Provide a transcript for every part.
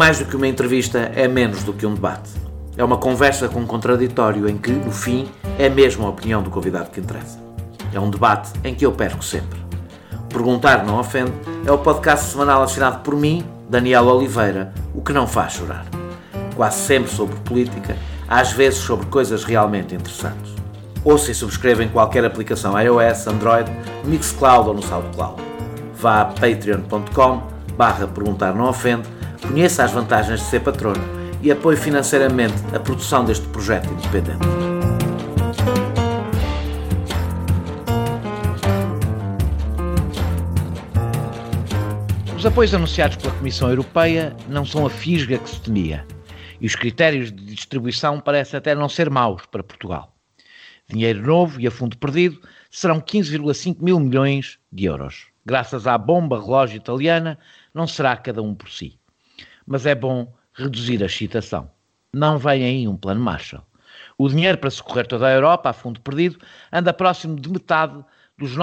mais do que uma entrevista, é menos do que um debate. É uma conversa com um contraditório em que, no fim, é mesmo a opinião do convidado que interessa. É um debate em que eu perco sempre. Perguntar Não Ofende é o podcast semanal assinado por mim, Daniel Oliveira, o que não faz chorar. Quase sempre sobre política, às vezes sobre coisas realmente interessantes. Ouça e subscreva em qualquer aplicação iOS, Android, Mixcloud ou no SoundCloud. Vá a patreon.com/perguntar não ofende, conheça as vantagens de ser patrono e apoie financeiramente a produção deste projeto independente. Os apoios anunciados pela Comissão Europeia não são a fisga que se temia, e os critérios de distribuição parecem até não ser maus para Portugal. Dinheiro novo e a fundo perdido serão 15,5 mil milhões de euros. Graças à bomba relógio italiana, não será cada um por si. Mas é bom reduzir a excitação. Não vem aí um plano Marshall. O dinheiro para socorrer toda a Europa, a fundo perdido, anda próximo de metade dos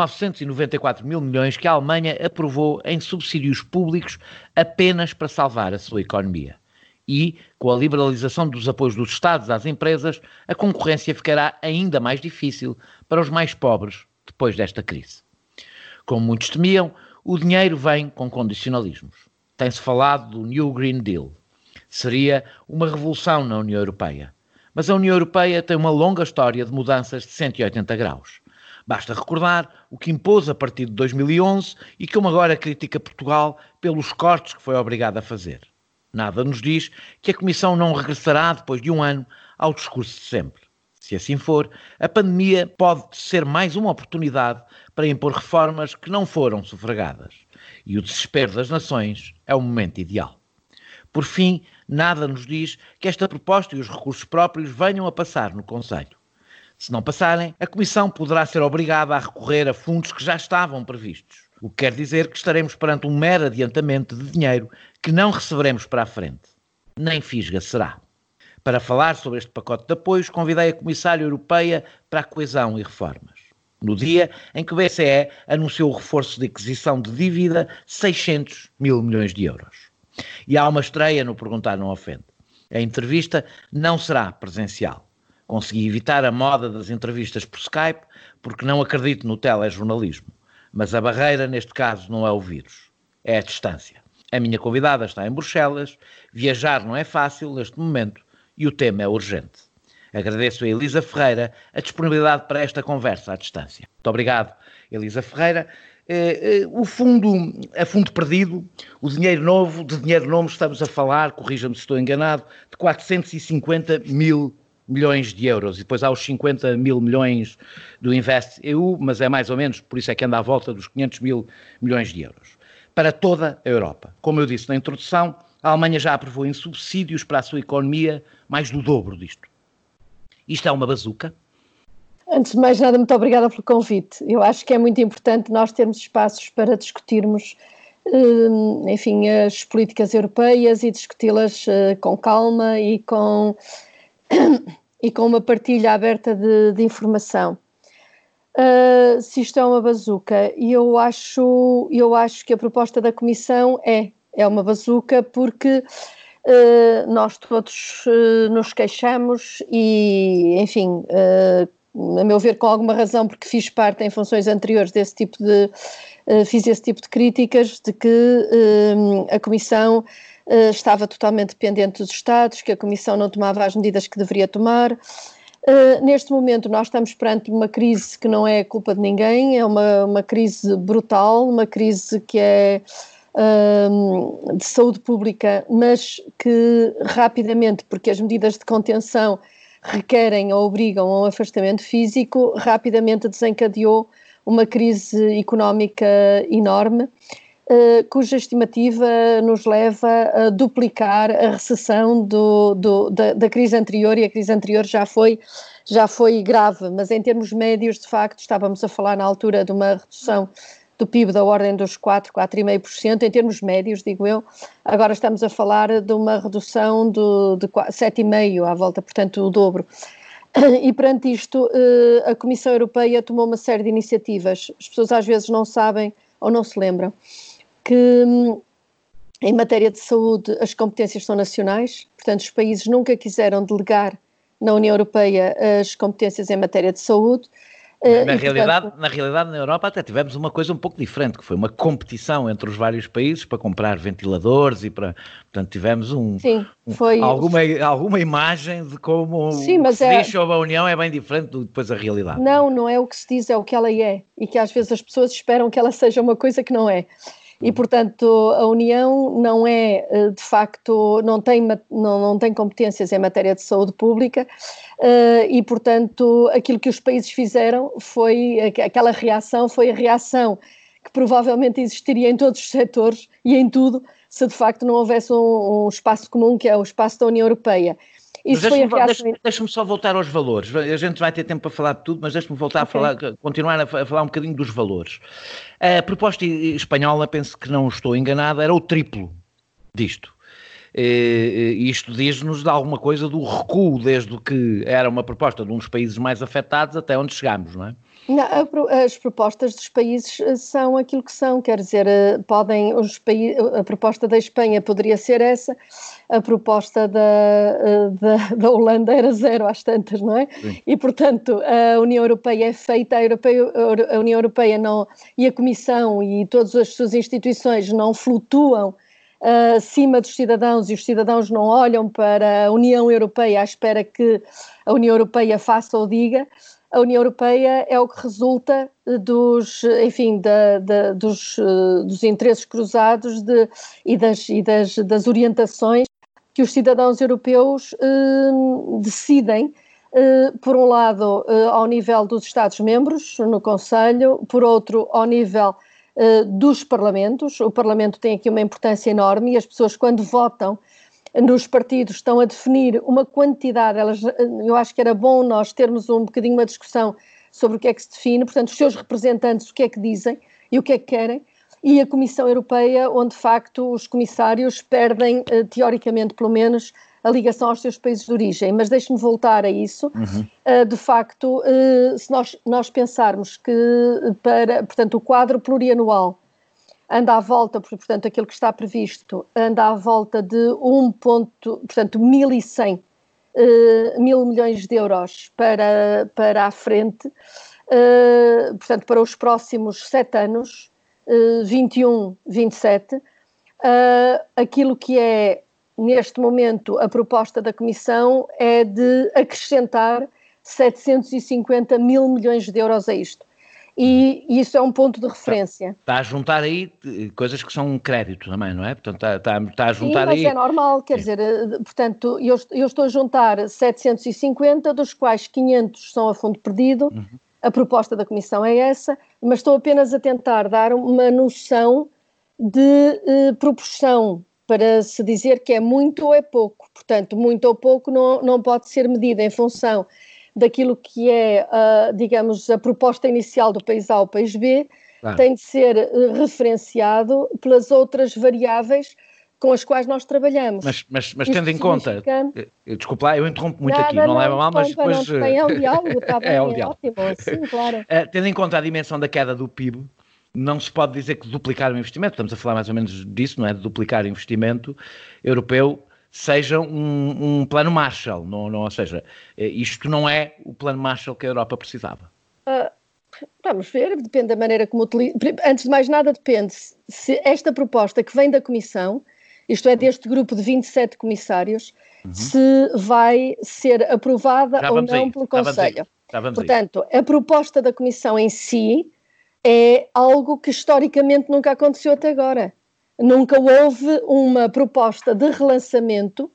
994 mil milhões que a Alemanha aprovou em subsídios públicos apenas para salvar a sua economia. E, com a liberalização dos apoios dos Estados às empresas, a concorrência ficará ainda mais difícil para os mais pobres depois desta crise. Como muitos temiam, o dinheiro vem com condicionalismos. Tem-se falado do New Green Deal. Seria uma revolução na União Europeia. Mas a União Europeia tem uma longa história de mudanças de 180 graus. Basta recordar o que impôs a partir de 2011 e como agora critica Portugal pelos cortes que foi obrigado a fazer. Nada nos diz que a Comissão não regressará depois de um ano ao discurso de sempre. Se assim for, a pandemia pode ser mais uma oportunidade para impor reformas que não foram sufragadas. E o desespero das nações é o momento ideal. Por fim, nada nos diz que esta proposta e os recursos próprios venham a passar no Conselho. Se não passarem, a Comissão poderá ser obrigada a recorrer a fundos que já estavam previstos. O que quer dizer que estaremos perante um mero adiantamento de dinheiro que não receberemos para a frente. Nem fisga será. Para falar sobre este pacote de apoios, convidei a Comissária Europeia para a Coesão e Reformas. No dia em que o BCE anunciou o reforço de aquisição de dívida de 600 mil milhões de euros. E há uma estreia no Perguntar Não Ofende. A entrevista não será presencial. Consegui evitar a moda das entrevistas por Skype porque não acredito no telejornalismo. Mas a barreira, neste caso, não é o vírus, é a distância. A minha convidada está em Bruxelas, viajar não é fácil neste momento e o tema é urgente. Agradeço a Elisa Ferreira a disponibilidade para esta conversa à distância. Muito obrigado, Elisa Ferreira. A fundo perdido, o dinheiro novo, de dinheiro novo estamos a falar, corrija-me se estou enganado, de 450 mil milhões de euros, e depois há os 50 mil milhões do Invest EU, mas é mais ou menos, por isso é que anda à volta dos 500 mil milhões de euros, para toda a Europa. Como eu disse na introdução, a Alemanha já aprovou em subsídios para a sua economia mais do dobro disto. Isto é uma bazuca? Antes de mais nada, muito obrigada pelo convite. Eu acho que é muito importante nós termos espaços para discutirmos, enfim, as políticas europeias e discuti-las com calma e com uma partilha aberta de informação. Se isto é uma bazuca, eu acho que a proposta da Comissão é uma bazuca porque nós todos nos queixamos e, enfim, a meu ver com alguma razão, porque fiz parte em funções anteriores fiz esse tipo de críticas, de que a Comissão estava totalmente dependente dos Estados, que a Comissão não tomava as medidas que deveria tomar. Neste momento nós estamos perante uma crise que não é culpa de ninguém, é uma crise brutal, uma crise que é de saúde pública, mas que rapidamente, porque as medidas de contenção requerem ou obrigam a um afastamento físico, rapidamente desencadeou uma crise económica enorme, cuja estimativa nos leva a duplicar a recessão da crise anterior, e a crise anterior já foi grave, mas em termos médios, de facto, estávamos a falar na altura de uma redução do PIB da ordem dos 4,5%, em termos médios, digo eu. Agora estamos a falar de uma redução de 7,5%, à volta, portanto, o dobro. E perante isto, a Comissão Europeia tomou uma série de iniciativas. As pessoas às vezes não sabem ou não se lembram que em matéria de saúde, as competências são nacionais, portanto, os países nunca quiseram delegar na União Europeia as competências em matéria de saúde. Na realidade, na Europa até tivemos uma coisa um pouco diferente, que foi uma competição entre os vários países para comprar ventiladores e portanto, tivemos alguma imagem de como sim, o que mas se diz sobre a União é bem diferente do depois a realidade. Não é o que se diz, é o que ela é, e que às vezes as pessoas esperam que ela seja uma coisa que não é. E, portanto, a União não é, de facto, não tem competências em matéria de saúde pública e, portanto, aquilo que os países fizeram foi, aquela reação foi a reação que provavelmente existiria em todos os setores e em tudo, se de facto não houvesse um espaço comum, que é o espaço da União Europeia. Deixa-me só voltar aos valores. A gente vai ter tempo para falar de tudo, mas deixa-me voltar continuar a falar um bocadinho dos valores. A proposta espanhola, penso que não estou enganado, era o triplo disto. Isto diz-nos de alguma coisa do recuo, desde que era uma proposta de uns países mais afetados até onde chegámos, não é? Não, as propostas dos países são aquilo que são, quer dizer, a proposta da Espanha poderia ser essa, a proposta da Holanda era zero às tantas, não é? Sim. E, portanto, a União Europeia é feita, a União Europeia não, e a Comissão e todas as suas instituições não flutuam acima dos cidadãos, e os cidadãos não olham para a União Europeia à espera que a União Europeia faça ou diga. A União Europeia é o que resulta dos interesses cruzados e das orientações que os cidadãos europeus decidem, por um lado, ao nível dos Estados-membros, no Conselho, por outro, ao nível dos parlamentos. O Parlamento tem aqui uma importância enorme e as pessoas, quando votam nos partidos, estão a definir uma quantidade. Eu acho que era bom nós termos um bocadinho uma discussão sobre o que é que se define, portanto, os seus representantes o que é que dizem e o que é que querem, e a Comissão Europeia, onde de facto os comissários perdem, teoricamente pelo menos, a ligação aos seus países de origem. Mas deixe-me voltar a isso. De facto, se nós pensarmos que portanto, o quadro plurianual anda à volta, portanto, aquilo que está previsto, anda à volta de 1.100 mil milhões de euros para a frente, portanto, para os próximos 7 anos, 21, 27, aquilo que é, neste momento, a proposta da Comissão é de acrescentar 750 mil milhões de euros a isto. E isso é um ponto de referência. Está a juntar aí coisas que são um crédito também, não é? Portanto, está a juntar aí... Sim, mas é normal, quer dizer, portanto, eu estou a juntar 750, dos quais 500 são a fundo perdido, a proposta da Comissão é essa, mas estou apenas a tentar dar uma noção de proporção, para se dizer que é muito ou é pouco. Portanto, muito ou pouco não pode ser medida em função daquilo que é, digamos, a proposta inicial do país A ao país B, claro. Tem de ser referenciado pelas outras variáveis com as quais nós trabalhando. Mas tendo em conta, desculpa lá, eu interrompo muito aqui, não leva mal, mas depois... Não, é um diálogo, está bem, é ótimo, sim, claro. Tendo em conta a dimensão da queda do PIB, não se pode dizer que duplicar o investimento, estamos a falar mais ou menos disso, não é? De duplicar o investimento europeu, seja um plano Marshall, ou seja, isto não é o plano Marshall que a Europa precisava. Vamos ver, depende da maneira como utiliza. Antes de mais nada, depende se esta proposta que vem da Comissão, isto é, deste grupo de 27 comissários, se vai ser aprovada ou não pelo Conselho. Portanto, a proposta da Comissão em si é algo que historicamente nunca aconteceu até agora. Nunca houve uma proposta de relançamento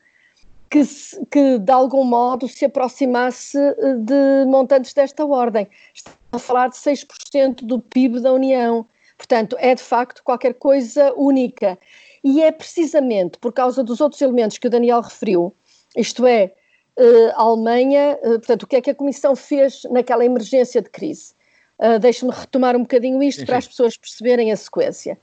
que de algum modo se aproximasse de montantes desta ordem. Estamos a falar de 6% do PIB da União. Portanto, é de facto qualquer coisa única. E é precisamente por causa dos outros elementos que o Daniel referiu, isto é, a Alemanha, portanto, o que é que a Comissão fez naquela emergência de crise? Deixe-me retomar um bocadinho isto para as pessoas perceberem a sequência.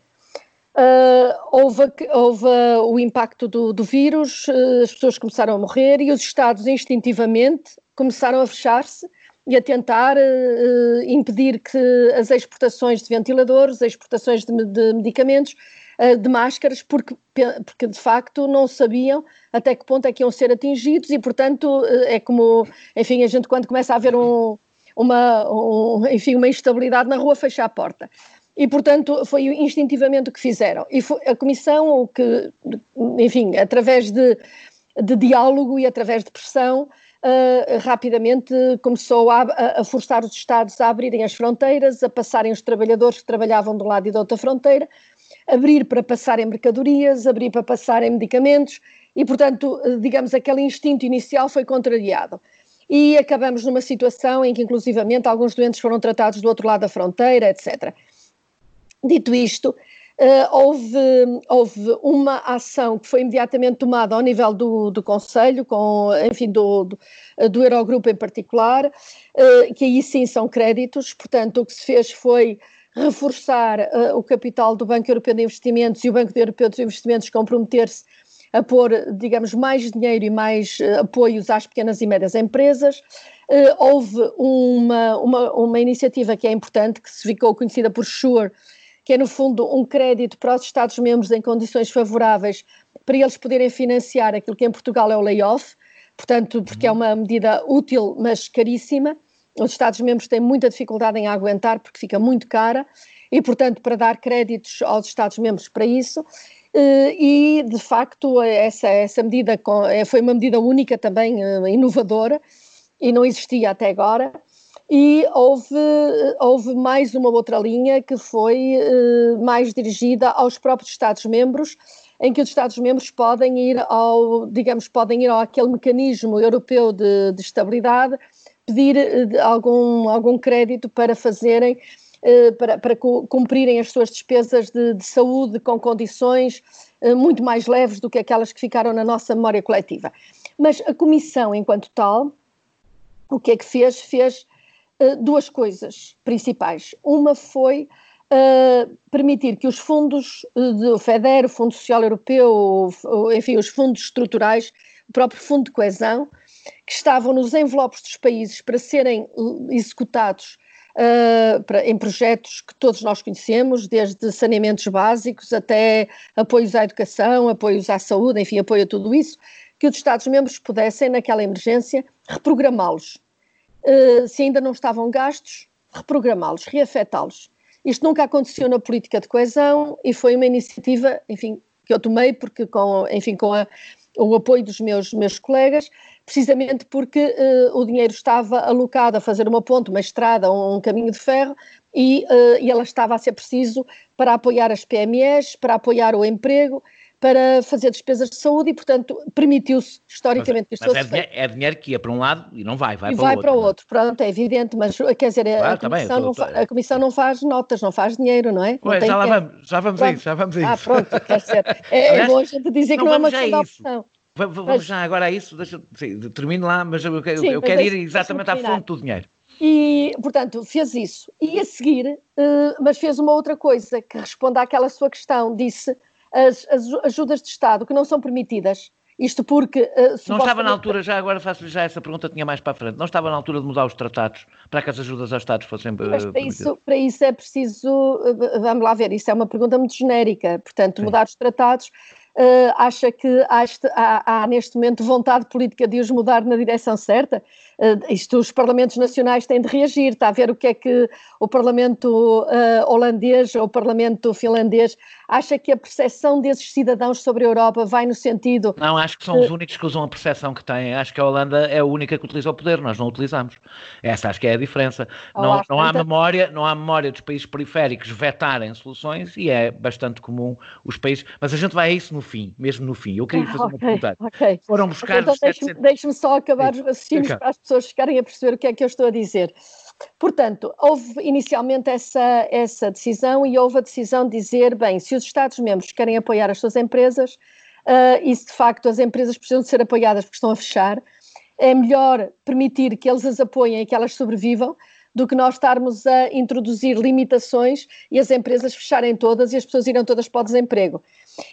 Houve o impacto do vírus, as pessoas começaram a morrer e os Estados instintivamente começaram a fechar-se e a tentar impedir que as exportações de ventiladores, as exportações de medicamentos, de máscaras, porque de facto não sabiam até que ponto é que iam ser atingidos e, portanto, é como, enfim, a gente quando começa a haver uma instabilidade na rua, fecha a porta. E, portanto, foi instintivamente o que fizeram. E foi a Comissão, o que, enfim, através de diálogo e através de pressão, rapidamente começou a forçar os Estados a abrirem as fronteiras, a passarem os trabalhadores que trabalhavam de um lado e da outra fronteira, abrir para passarem mercadorias, abrir para passarem medicamentos e, portanto, digamos, aquele instinto inicial foi contrariado. E acabamos numa situação em que, inclusivamente, alguns doentes foram tratados do outro lado da fronteira, etc. Dito isto, houve uma ação que foi imediatamente tomada ao nível do Conselho, enfim, do Eurogrupo em particular, que aí sim são créditos, portanto o que se fez foi reforçar o capital do Banco Europeu de Investimentos e o Banco Europeu de Investimentos comprometer-se a pôr, digamos, mais dinheiro e mais apoios às pequenas e médias empresas. Houve uma iniciativa que é importante, que se ficou conhecida por SURE, que é, no fundo, um crédito para os Estados-membros em condições favoráveis para eles poderem financiar aquilo que em Portugal é o layoff, portanto, porque é uma medida útil, mas caríssima. Os Estados-membros têm muita dificuldade em aguentar porque fica muito cara e, portanto, para dar créditos aos Estados-membros para isso. E, de facto, essa medida foi uma medida única também, inovadora, e não existia até agora. E houve mais uma outra linha que foi mais dirigida aos próprios Estados-membros, em que os Estados-membros podem ir àquele mecanismo europeu de estabilidade, pedir algum crédito para fazerem, para cumprirem as suas despesas de saúde com condições muito mais leves do que aquelas que ficaram na nossa memória coletiva. Mas a Comissão, enquanto tal, o que é que fez? Fez duas coisas principais. Uma foi permitir que os fundos do FEDER, o Fundo Social Europeu, enfim, os fundos estruturais, o próprio Fundo de Coesão, que estavam nos envelopes dos países para serem executados em projetos que todos nós conhecemos, desde saneamentos básicos até apoios à educação, apoios à saúde, enfim, apoio a tudo isso, que os Estados-membros pudessem, naquela emergência, reprogramá-los. Se ainda não estavam gastos, reprogramá-los, reafetá-los. Isto nunca aconteceu na política de coesão e foi uma iniciativa, enfim, que eu tomei porque com o apoio dos meus colegas, precisamente porque o dinheiro estava alocado a fazer uma ponte, uma estrada, um caminho de ferro e ela estava a ser preciso para apoiar as PMEs, para apoiar o emprego, para fazer despesas de saúde e, portanto, permitiu-se historicamente que isto fosse feito. É dinheiro que ia para um lado e não vai para o outro. E vai para o outro, pronto, é evidente, mas quer dizer, claro, a Comissão não faz notas, não faz dinheiro, não é? Pois, já vamos a isso. Pronto, quer dizer, é bom a gente dizer que não é uma questão de opção. Vamos já agora a isso, termino lá, mas eu quero ir exatamente à fonte do dinheiro. E, portanto, fez isso. E a seguir, mas fez uma outra coisa que responde àquela sua questão, disse as ajudas de Estado que não são permitidas, isto porque... não estava na altura, já agora faço-lhe já essa pergunta, tinha mais para a frente, não estava na altura de mudar os tratados para que as ajudas aos Estados fossem permitidas? Para isso é preciso, vamos lá ver, isso é uma pergunta muito genérica, portanto, mudar os tratados... acha que há neste momento vontade política de os mudar na direção certa? Os parlamentos nacionais têm de reagir, está a ver o que é que o parlamento holandês ou o parlamento finlandês acha que a percepção desses cidadãos sobre a Europa vai no sentido... Não, acho que são os únicos que usam a percepção que têm, acho que a Holanda é a única que utiliza o poder, nós não utilizamos. Essa acho que é a diferença. Não há memória dos países periféricos vetarem soluções e é bastante comum os países, mas a gente vai a isso mesmo no fim. Eu queria fazer uma pergunta. Okay. Foram buscar... Então deixe-me só acabar os raciocínios para as pessoas ficarem a perceber o que é que eu estou a dizer. Portanto, houve inicialmente essa decisão e houve a decisão de dizer, bem, se os Estados-membros querem apoiar as suas empresas, e se de facto as empresas precisam de ser apoiadas porque estão a fechar, é melhor permitir que eles as apoiem e que elas sobrevivam do que nós estarmos a introduzir limitações e as empresas fecharem todas e as pessoas irem todas para o desemprego.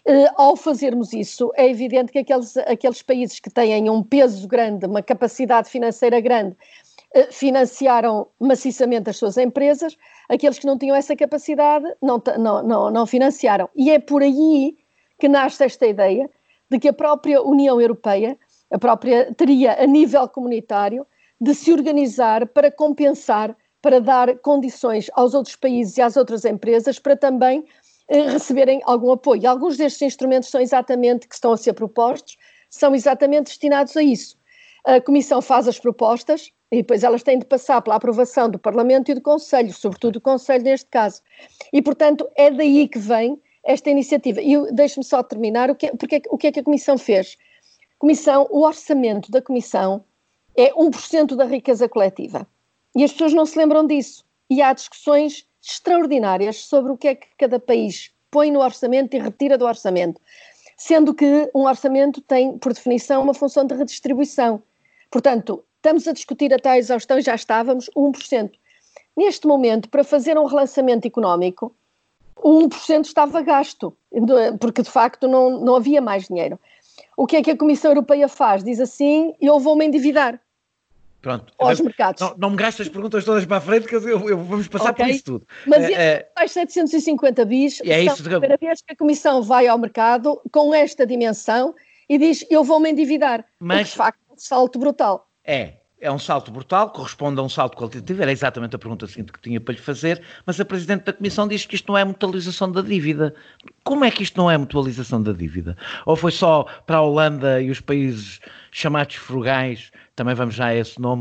Ao fazermos isso, é evidente que aqueles países que têm um peso grande, uma capacidade financeira grande, financiaram maciçamente as suas empresas, aqueles que não tinham essa capacidade não financiaram. E é por aí que nasce esta ideia de que a própria União Europeia, teria a nível comunitário de se organizar para compensar, para dar condições aos outros países e às outras empresas para também receberem algum apoio. E alguns destes instrumentos que estão a ser propostos, são exatamente destinados a isso. A Comissão faz as propostas e depois elas têm de passar pela aprovação do Parlamento e do Conselho, sobretudo do Conselho neste caso. E, portanto, é daí que vem esta iniciativa. E deixe-me só terminar, o que é que a Comissão fez? O orçamento da Comissão é 1% da riqueza coletiva. E as pessoas não se lembram disso. E há discussões extraordinárias sobre o que é que cada país põe no orçamento e retira do orçamento. Sendo que um orçamento tem, por definição, uma função de redistribuição. Portanto, estamos a discutir até à exaustão, já estávamos, 1%. Neste momento, para fazer um relançamento económico, o 1% estava gasto, porque de facto não havia mais dinheiro. O que é que a Comissão Europeia faz? Diz assim, eu vou-me endividar. Pronto. Aos mercados. Não me gastes as perguntas todas para a frente, que eu vamos passar por isso tudo. Mas estes 750 bis são a primeira vez que a Comissão vai ao mercado com esta dimensão e diz, eu vou-me endividar. Mas, de facto, é um salto brutal. É um salto brutal, corresponde a um salto qualitativo, era exatamente a pergunta seguinte que tinha para lhe fazer, mas a Presidente da Comissão diz que isto não é mutualização da dívida. Como é que isto não é mutualização da dívida? Ou foi só para a Holanda e os países chamados frugais, também vamos já a esse nome,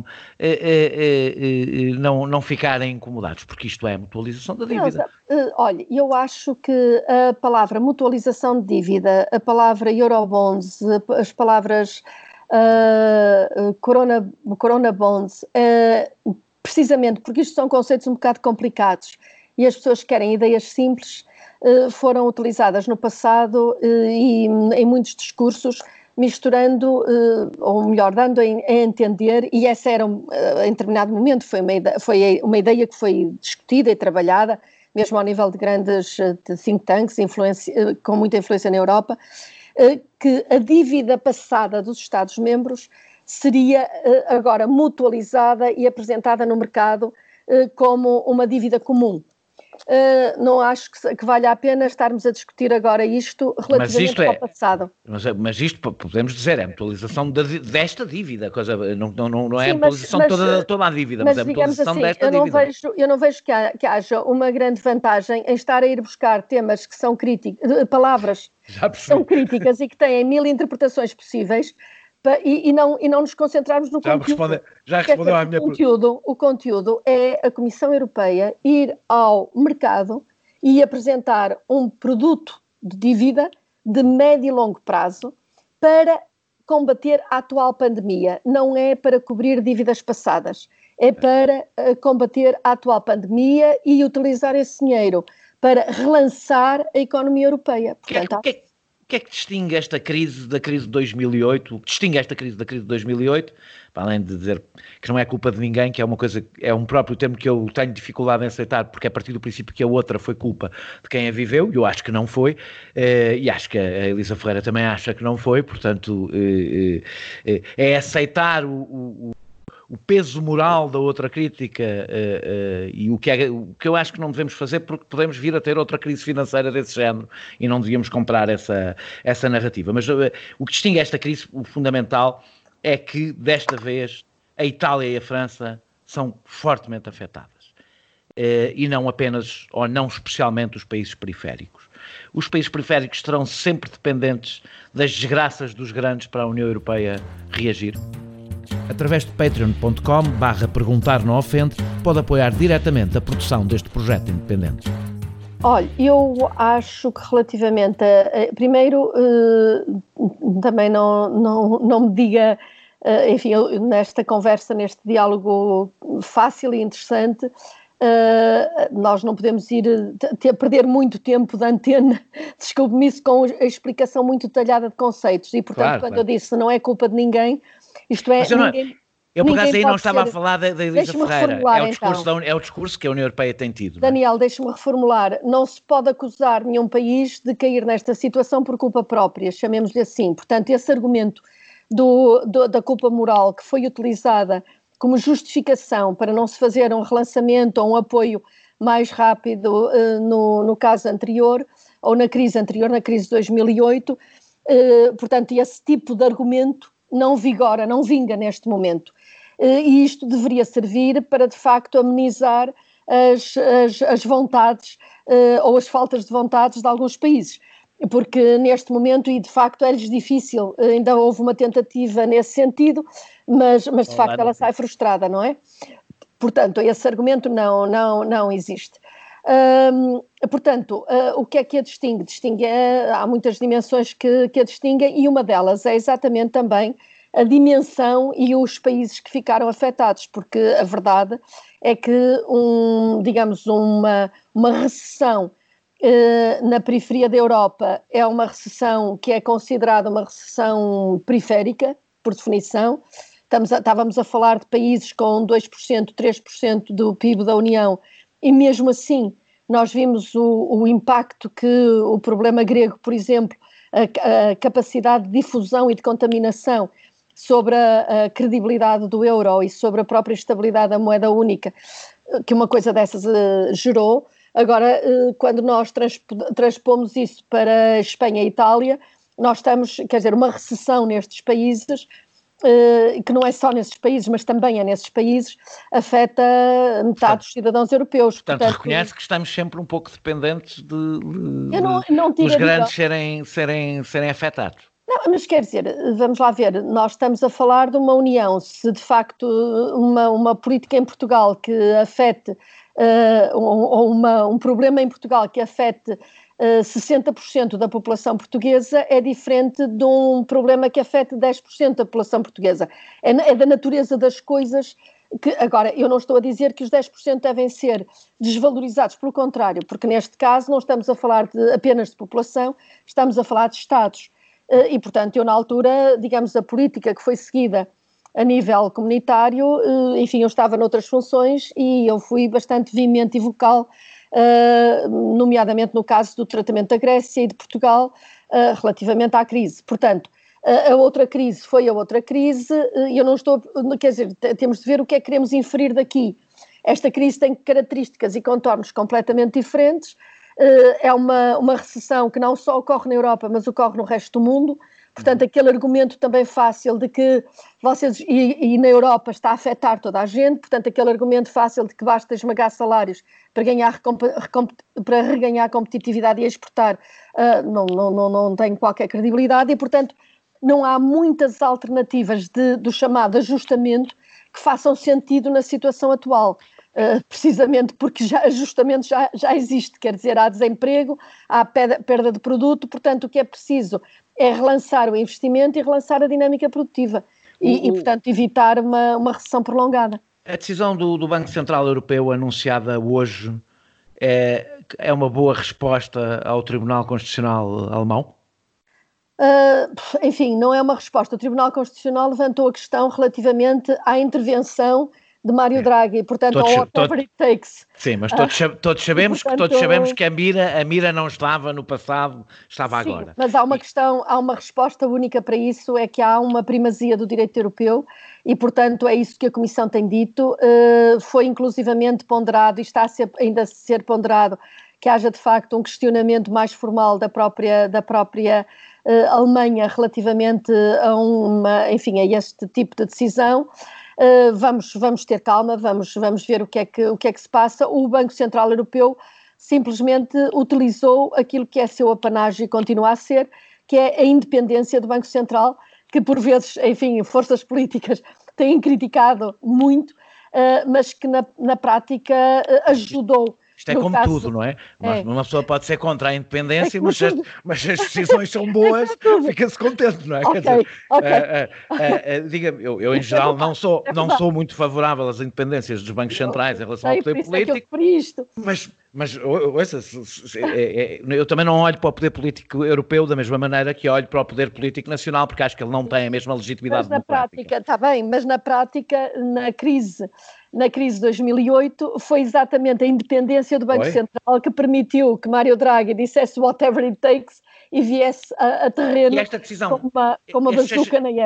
não ficarem incomodados, porque isto é mutualização da dívida? Olha, eu acho que a palavra mutualização de dívida, a palavra Eurobonds, as palavras Corona Bonds, precisamente porque isto são conceitos um bocado complicados e as pessoas querem ideias simples, foram utilizadas no passado e em muitos discursos, misturando, ou melhor, dando a entender, e essa era, em determinado momento, foi uma ideia que foi discutida e trabalhada, mesmo ao nível de grandes think tanks, com muita influência na Europa, que a dívida passada dos Estados-membros seria agora mutualizada e apresentada no mercado como uma dívida comum. Não acho que valha a pena estarmos a discutir agora isto relativamente ao passado. Mas isto podemos dizer, é a mutualização desta dívida, não é a mutualização de toda a dívida, mas é a mutualização assim, desta dívida. Eu não vejo que haja uma grande vantagem em estar a ir buscar temas que são críticos, palavras que são críticas e que têm 1000 interpretações possíveis, e não nos concentrarmos no conteúdo. Já respondeu à minha pergunta. O conteúdo é a Comissão Europeia ir ao mercado e apresentar um produto de dívida de médio e longo prazo para combater a atual pandemia. Não é para cobrir dívidas passadas, é para combater a atual pandemia e utilizar esse dinheiro para relançar a economia europeia. Portanto, o que é que distingue esta crise da crise de 2008? Distingue esta crise da crise de 2008, para além de dizer que não é culpa de ninguém, que é um próprio termo que eu tenho dificuldade em aceitar, porque é a partir do princípio que a outra foi culpa de quem a viveu, e eu acho que não foi, e acho que a Elisa Ferreira também acha que não foi, portanto, é aceitar o peso moral da outra crítica e o que eu acho que não devemos fazer, porque podemos vir a ter outra crise financeira desse género e não devíamos comprar essa narrativa. Mas o que distingue esta crise, o fundamental, é que desta vez a Itália e a França são fortemente afetadas. E não apenas, ou não especialmente, os países periféricos. Os países periféricos estarão sempre dependentes das desgraças dos grandes para a União Europeia reagir. Através de patreon.com/perguntar não ofende, pode apoiar diretamente a produção deste projeto independente. Olha, eu acho que relativamente primeiro, também não me diga, enfim, nesta conversa, neste diálogo fácil e interessante, nós não podemos perder muito tempo de antena, desculpe-me isso, com a explicação muito detalhada de conceitos, e portanto, quando eu disse não é culpa de ninguém, isto é, eu por acaso aí não estava a falar da Elisa Ferreira, é o discurso que a União Europeia tem tido. Daniel, deixa-me reformular, não se pode acusar nenhum país de cair nesta situação por culpa própria, chamemos-lhe assim. Portanto, esse argumento da culpa moral que foi utilizada como justificação para não se fazer um relançamento ou um apoio mais rápido no caso anterior, ou na crise anterior, na crise de 2008, portanto, esse tipo de argumento não vigora, não vinga neste momento. E isto deveria servir para, de facto, amenizar as vontades ou as faltas de vontades de alguns países. Porque neste momento, e de facto é-lhes difícil, ainda houve uma tentativa nesse sentido, mas de facto ela sai frustrada, não é? Portanto, esse argumento não existe. Portanto, o que é que a distingue? Há muitas dimensões que a distinguem, e uma delas é exatamente também a dimensão e os países que ficaram afetados, porque a verdade é que uma recessão na periferia da Europa é uma recessão que é considerada uma recessão periférica, por definição. Estávamos a falar de países com 2%, 3% do PIB da União, e mesmo assim nós vimos o impacto que o problema grego, por exemplo, a capacidade de difusão e de contaminação sobre a credibilidade do euro e sobre a própria estabilidade da moeda única, que uma coisa dessas gerou. Agora, quando nós transpomos isso para Espanha e Itália, nós estamos, uma recessão nestes países, que não é só nesses países, mas também é nesses países, afeta metade dos cidadãos europeus. Portanto, reconhece que estamos sempre um pouco dependentes dos grandes serem afetados. Não, mas quer dizer, vamos lá ver, nós estamos a falar de uma união, se de facto uma política em Portugal que afete, ou um problema em Portugal que afete 60% da população portuguesa é diferente de um problema que afete 10% da população portuguesa. É da natureza das coisas que, agora, eu não estou a dizer que os 10% devem ser desvalorizados, pelo contrário, porque neste caso não estamos a falar apenas de população, estamos a falar de Estados. E, portanto, eu na altura, a política que foi seguida a nível comunitário, enfim, eu estava noutras funções e eu fui bastante veemente e vocal, nomeadamente no caso do tratamento da Grécia e de Portugal, relativamente à crise. Portanto, a outra crise foi a outra crise, e eu não estou, temos de ver o que é que queremos inferir daqui. Esta crise tem características e contornos completamente diferentes. É uma recessão que não só ocorre na Europa, mas ocorre no resto do mundo. Portanto, aquele argumento também fácil de que e na Europa está a afetar toda a gente, portanto, aquele argumento fácil de que basta esmagar salários para reganhar competitividade e exportar, não tem qualquer credibilidade, e, portanto, não há muitas alternativas do chamado ajustamento que façam sentido na situação atual. Precisamente porque ajustamento já existe, quer dizer, há desemprego, há perda de produto, portanto o que é preciso é relançar o investimento e relançar a dinâmica produtiva e portanto, evitar uma recessão prolongada. A decisão do Banco Central Europeu anunciada hoje é uma boa resposta ao Tribunal Constitucional alemão? Enfim, não é uma resposta. O Tribunal Constitucional levantou a questão relativamente à intervenção de Mário Draghi, portanto, ao whatever it takes. Sim, mas todos sabemos que a mira não estava no passado, estava sim, agora. Mas há uma resposta única para isso, é que há uma primazia do direito europeu e, portanto, é isso que a Comissão tem dito. Foi inclusivamente ponderado e está ainda a ser ponderado que haja, de facto, um questionamento mais formal da própria Alemanha relativamente a este tipo de decisão. Vamos ter calma, vamos ver o que é que se passa. O Banco Central Europeu simplesmente utilizou aquilo que é seu apanágio e continua a ser, que é a independência do Banco Central, que por vezes, enfim, forças políticas têm criticado muito, mas que na prática ajudou. Isto é como tudo, não é? Uma pessoa pode ser contra a independência, mas se as decisões são boas, fica-se contente, não é? Diga-me, eu em geral não sou muito favorável às independências dos bancos centrais em relação ao poder político, mas ouça, eu também não olho para o poder político europeu da mesma maneira que olho para o poder político nacional, porque acho que ele não tem a mesma legitimidade democrática. Está bem, mas na prática, na crise de 2008, foi exatamente a independência do Banco Central que permitiu que Mário Draghi dissesse whatever it takes e viesse a terreno e esta decisão, com uma bazuca na época.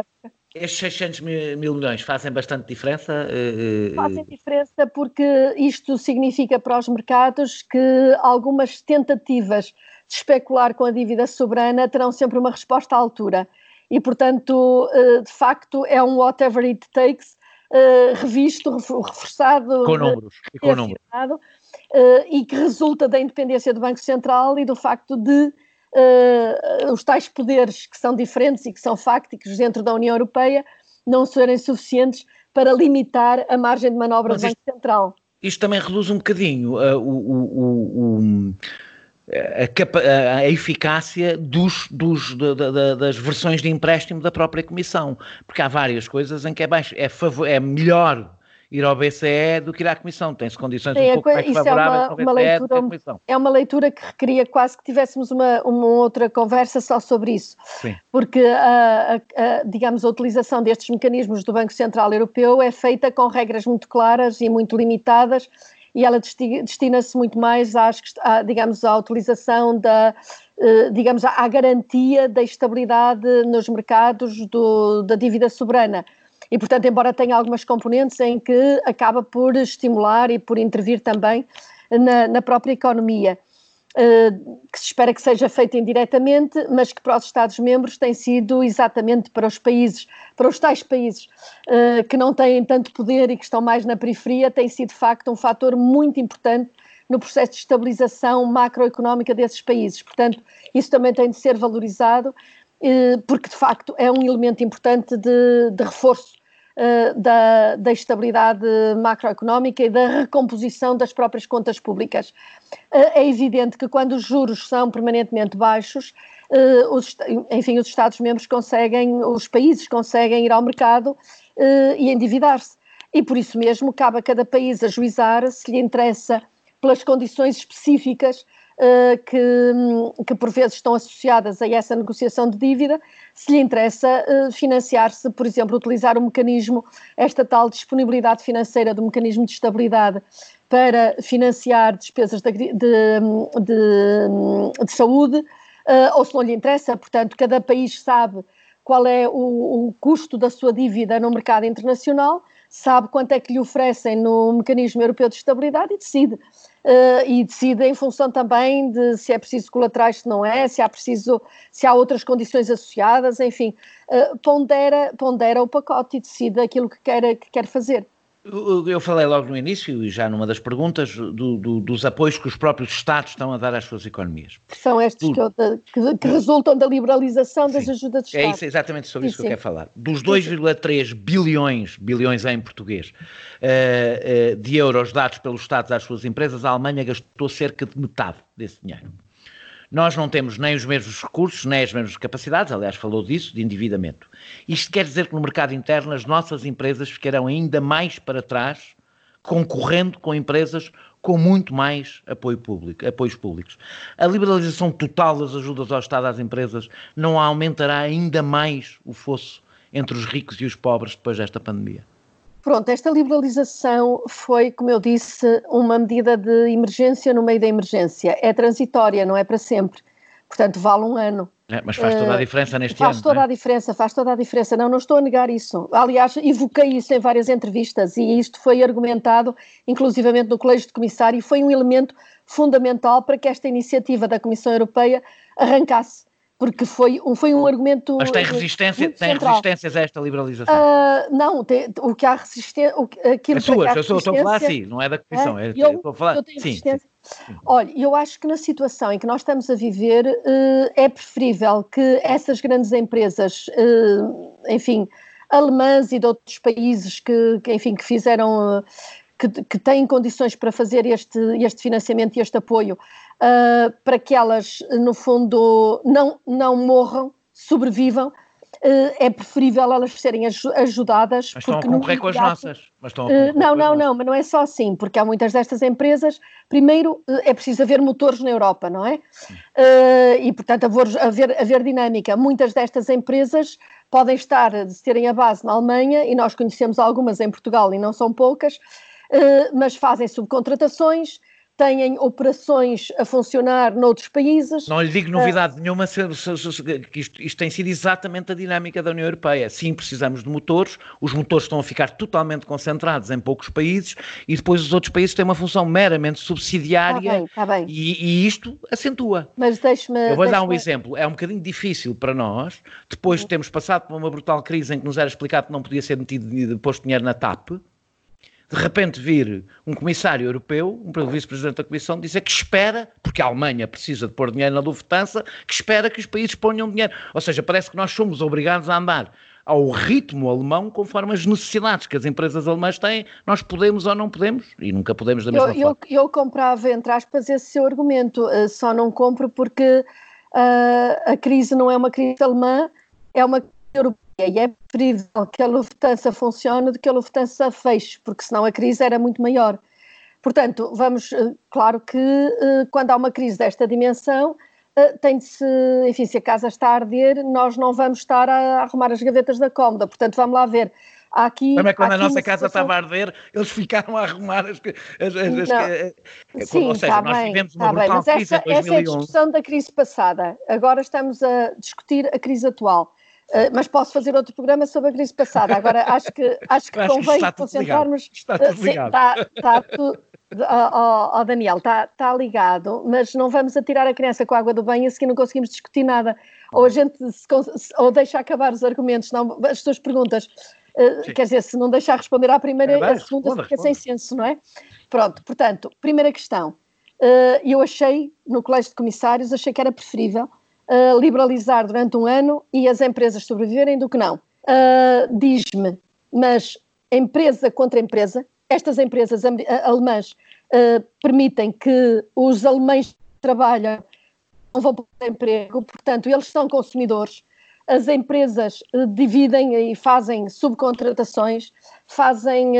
Estes 600 mil milhões fazem bastante diferença? Fazem diferença porque isto significa para os mercados que algumas tentativas de especular com a dívida soberana terão sempre uma resposta à altura. E, portanto, de facto, é um whatever it takes, revisto, reforçado, com números, e que resulta da independência do Banco Central e do facto de os tais poderes que são diferentes e que são fácticos dentro da União Europeia não serem suficientes para limitar a margem de manobra do Banco Central. Isto também reduz um bocadinho a eficácia das versões de empréstimo da própria Comissão, porque há várias coisas em que é melhor ir ao BCE do que ir à Comissão, tem-se condições um pouco mais favoráveis ao BCE do que à Comissão. É uma leitura que requeria quase que tivéssemos uma outra conversa só sobre isso. Sim. Porque, digamos, a utilização destes mecanismos do Banco Central Europeu é feita com regras muito claras e muito limitadas, e ela destina-se muito mais à utilização à garantia da estabilidade nos mercados da dívida soberana. E, portanto, embora tenha algumas componentes em que acaba por estimular e por intervir também na própria economia, que se espera que seja feita indiretamente, mas que para os Estados-membros tem sido exatamente para os tais países que não têm tanto poder e que estão mais na periferia, tem sido de facto um fator muito importante no processo de estabilização macroeconómica desses países. Portanto, isso também tem de ser valorizado, porque de facto é um elemento importante de reforço da estabilidade macroeconómica e da recomposição das próprias contas públicas. É evidente que quando os juros são permanentemente baixos, os Estados-membros os países conseguem ir ao mercado e endividar-se. E por isso mesmo cabe a cada país ajuizar se lhe interessa, pelas condições específicas que por vezes estão associadas a essa negociação de dívida, se lhe interessa financiar-se, por exemplo, utilizar o mecanismo, esta tal disponibilidade financeira do mecanismo de estabilidade para financiar despesas de saúde, ou se não lhe interessa, portanto, cada país sabe qual é o custo da sua dívida no mercado internacional, sabe quanto é que lhe oferecem no mecanismo europeu de estabilidade e decide em função também de se é preciso colaterais, se não é, se há outras condições associadas, enfim, pondera o pacote e decide aquilo que quer fazer. Eu falei logo no início, e já numa das perguntas, dos apoios que os próprios Estados estão a dar às suas economias. São estes que resultam da liberalização das ajudas de Estado. É isso, exatamente sobre isso que eu quero falar. Dos 2,3 bilhões em português, de euros dados pelos Estados às suas empresas, a Alemanha gastou cerca de metade desse dinheiro. Nós não temos nem os mesmos recursos, nem as mesmas capacidades, aliás, falou disso, de endividamento. Isto quer dizer que no mercado interno as nossas empresas ficarão ainda mais para trás, concorrendo com empresas com muito mais apoios públicos. A liberalização total das ajudas ao Estado às empresas não aumentará ainda mais o fosso entre os ricos e os pobres depois desta pandemia? Pronto, esta liberalização foi, como eu disse, uma medida de emergência no meio da emergência. É transitória, não é para sempre. Portanto, vale um ano. Mas faz toda a diferença neste ano. Faz toda a diferença. Não estou a negar isso. Aliás, evoquei isso em várias entrevistas e isto foi argumentado, inclusivamente no Colégio de Comissário, e foi um elemento fundamental para que esta iniciativa da Comissão Europeia arrancasse. Porque foi um argumento. Mas tem resistências a esta liberalização? Não, o que há resistência. As suas, eu estou a falar assim, não é da Comissão. Eu tenho resistência. Sim. Olha, eu acho que na situação em que nós estamos a viver, é preferível que essas grandes empresas, enfim, alemãs e de outros países que fizeram. Que têm condições para fazer este financiamento e este apoio, para que elas, no fundo, não morram, sobrevivam, é preferível elas serem ajudadas. Mas estão a concorrer com as nossas. Não, mas não é só assim, porque há muitas destas empresas, primeiro é preciso haver motores na Europa, não é? E, portanto, haver dinâmica. Muitas destas empresas podem terem a base na Alemanha, e nós conhecemos algumas em Portugal e não são poucas, mas fazem subcontratações, têm operações a funcionar noutros países. Não lhe digo novidade nenhuma, que isto tem sido exatamente a dinâmica da União Europeia. Sim, precisamos de motores, os motores estão a ficar totalmente concentrados em poucos países e depois os outros países têm uma função meramente subsidiária. Está bem. E isto acentua. Mas eu vou dar um exemplo. É um bocadinho difícil para nós, depois de termos passado por uma brutal crise em que nos era explicado que não podia ser posto dinheiro na TAP, de repente vir um comissário europeu, um vice-presidente da Comissão, dizer que espera, porque a Alemanha precisa de pôr dinheiro na Lufthansa, que espera que os países ponham dinheiro. Ou seja, parece que nós somos obrigados a andar ao ritmo alemão conforme as necessidades que as empresas alemãs têm. Nós podemos ou não podemos, e nunca podemos da mesma forma. Eu comprava, entre aspas, esse seu argumento, só não compro porque a crise não é uma crise alemã, é uma crise europeia. E é preferível que a Lufthansa funcione do que a Lufthansa feche, porque senão a crise era muito maior. Portanto, claro que quando há uma crise desta dimensão, tem de se, enfim, se a casa está a arder, nós não vamos estar a arrumar as gavetas da cómoda, portanto vamos lá ver. Também quando a nossa casa estava a arder, eles ficaram a arrumar as Sim, ou seja, nós tivemos uma brutal crise em 2011. Essa é a discussão da crise passada, agora estamos a discutir a crise atual. Mas posso fazer outro programa sobre a crise passada. Agora acho que convém concentrarmos. Está tudo ligado. Está tudo. Daniel, está ligado, mas não vamos atirar a criança com a água do banho, a seguir não conseguimos discutir nada. Ou a gente ou deixa acabar os argumentos, não, as suas perguntas. Quer dizer, se não deixar responder à primeira, a segunda fica sem senso, não é? Pronto, portanto, primeira questão. Eu achei, no Colégio de Comissários, achei que era preferível liberalizar durante um ano e as empresas sobreviverem do que não. Diz-me, mas empresa contra empresa, estas empresas alemãs permitem que os alemães que trabalham não vão para o emprego, portanto, eles são consumidores. As empresas dividem e fazem subcontratações, fazem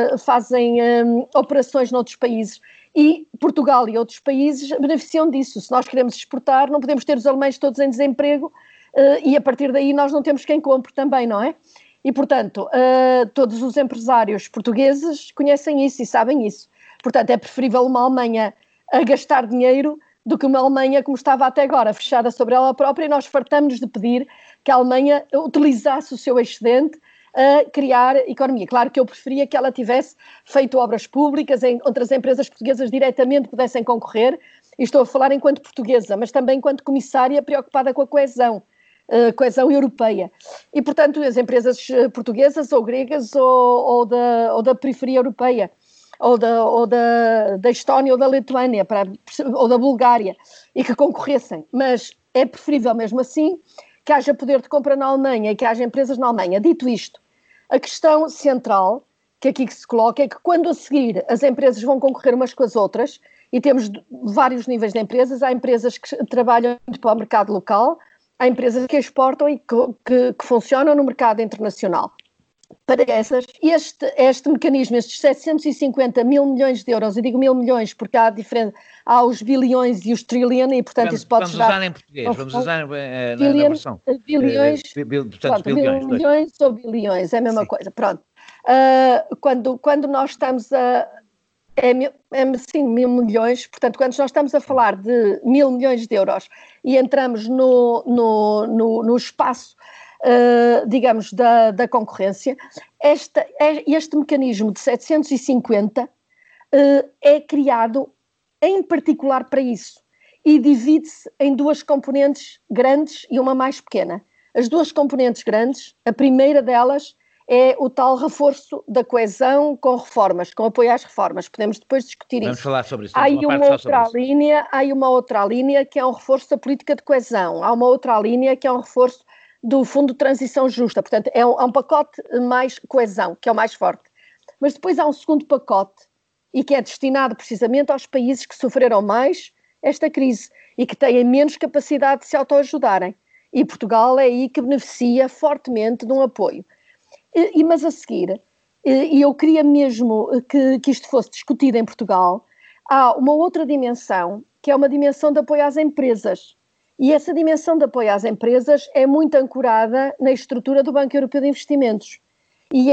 operações noutros países. E Portugal e outros países beneficiam disso. Se nós queremos exportar, não podemos ter os alemães todos em desemprego e a partir daí nós não temos quem compre também, não é? E, portanto, todos os empresários portugueses conhecem isso e sabem isso. Portanto, é preferível uma Alemanha a gastar dinheiro do que uma Alemanha como estava até agora, fechada sobre ela própria, e nós fartamos-nos de pedir que a Alemanha utilizasse o seu excedente a criar economia. Claro que eu preferia que ela tivesse feito obras públicas, em outras empresas portuguesas diretamente pudessem concorrer, e estou a falar enquanto portuguesa, mas também enquanto comissária preocupada com a coesão europeia. E, portanto, as empresas portuguesas ou gregas ou da periferia europeia, ou da Estónia ou da Lituânia, ou da Bulgária, e que concorressem. Mas é preferível mesmo assim que haja poder de compra na Alemanha e que haja empresas na Alemanha. Dito isto, a questão central que aqui se coloca é que quando a seguir as empresas vão concorrer umas com as outras, e temos vários níveis de empresas, há empresas que trabalham para o mercado local, há empresas que exportam e que funcionam no mercado internacional. Para essas, este mecanismo, estes 750 mil milhões de euros, eu digo mil milhões porque há os bilhões e os trilhões e, portanto, isso pode usar em português, vamos usar na versão. Bilhões, milhões ou bilhões, é a mesma coisa, pronto. Quando nós estamos sim, mil milhões, portanto, quando nós estamos a falar de 1.000 milhões de euros e entramos no espaço, digamos, da concorrência, este mecanismo de 750 é criado em particular para isso e divide-se em duas componentes grandes e uma mais pequena. As duas componentes grandes, a primeira delas é o tal reforço da coesão com reformas, com apoio às reformas. Podemos depois discutir isso. Vamos falar sobre isso. Há uma outra linha que é um reforço da política de coesão. Há uma outra linha que é um reforço do Fundo de Transição Justa. Portanto, é um pacote mais coesão, que é o mais forte. Mas depois há um segundo pacote e que é destinado precisamente aos países que sofreram mais esta crise e que têm menos capacidade de se autoajudarem. E Portugal é aí que beneficia fortemente de um apoio. Mas a seguir, e eu queria mesmo que isto fosse discutido em Portugal, há uma outra dimensão, que é uma dimensão de apoio às empresas. E essa dimensão de apoio às empresas é muito ancorada na estrutura do Banco Europeu de Investimentos.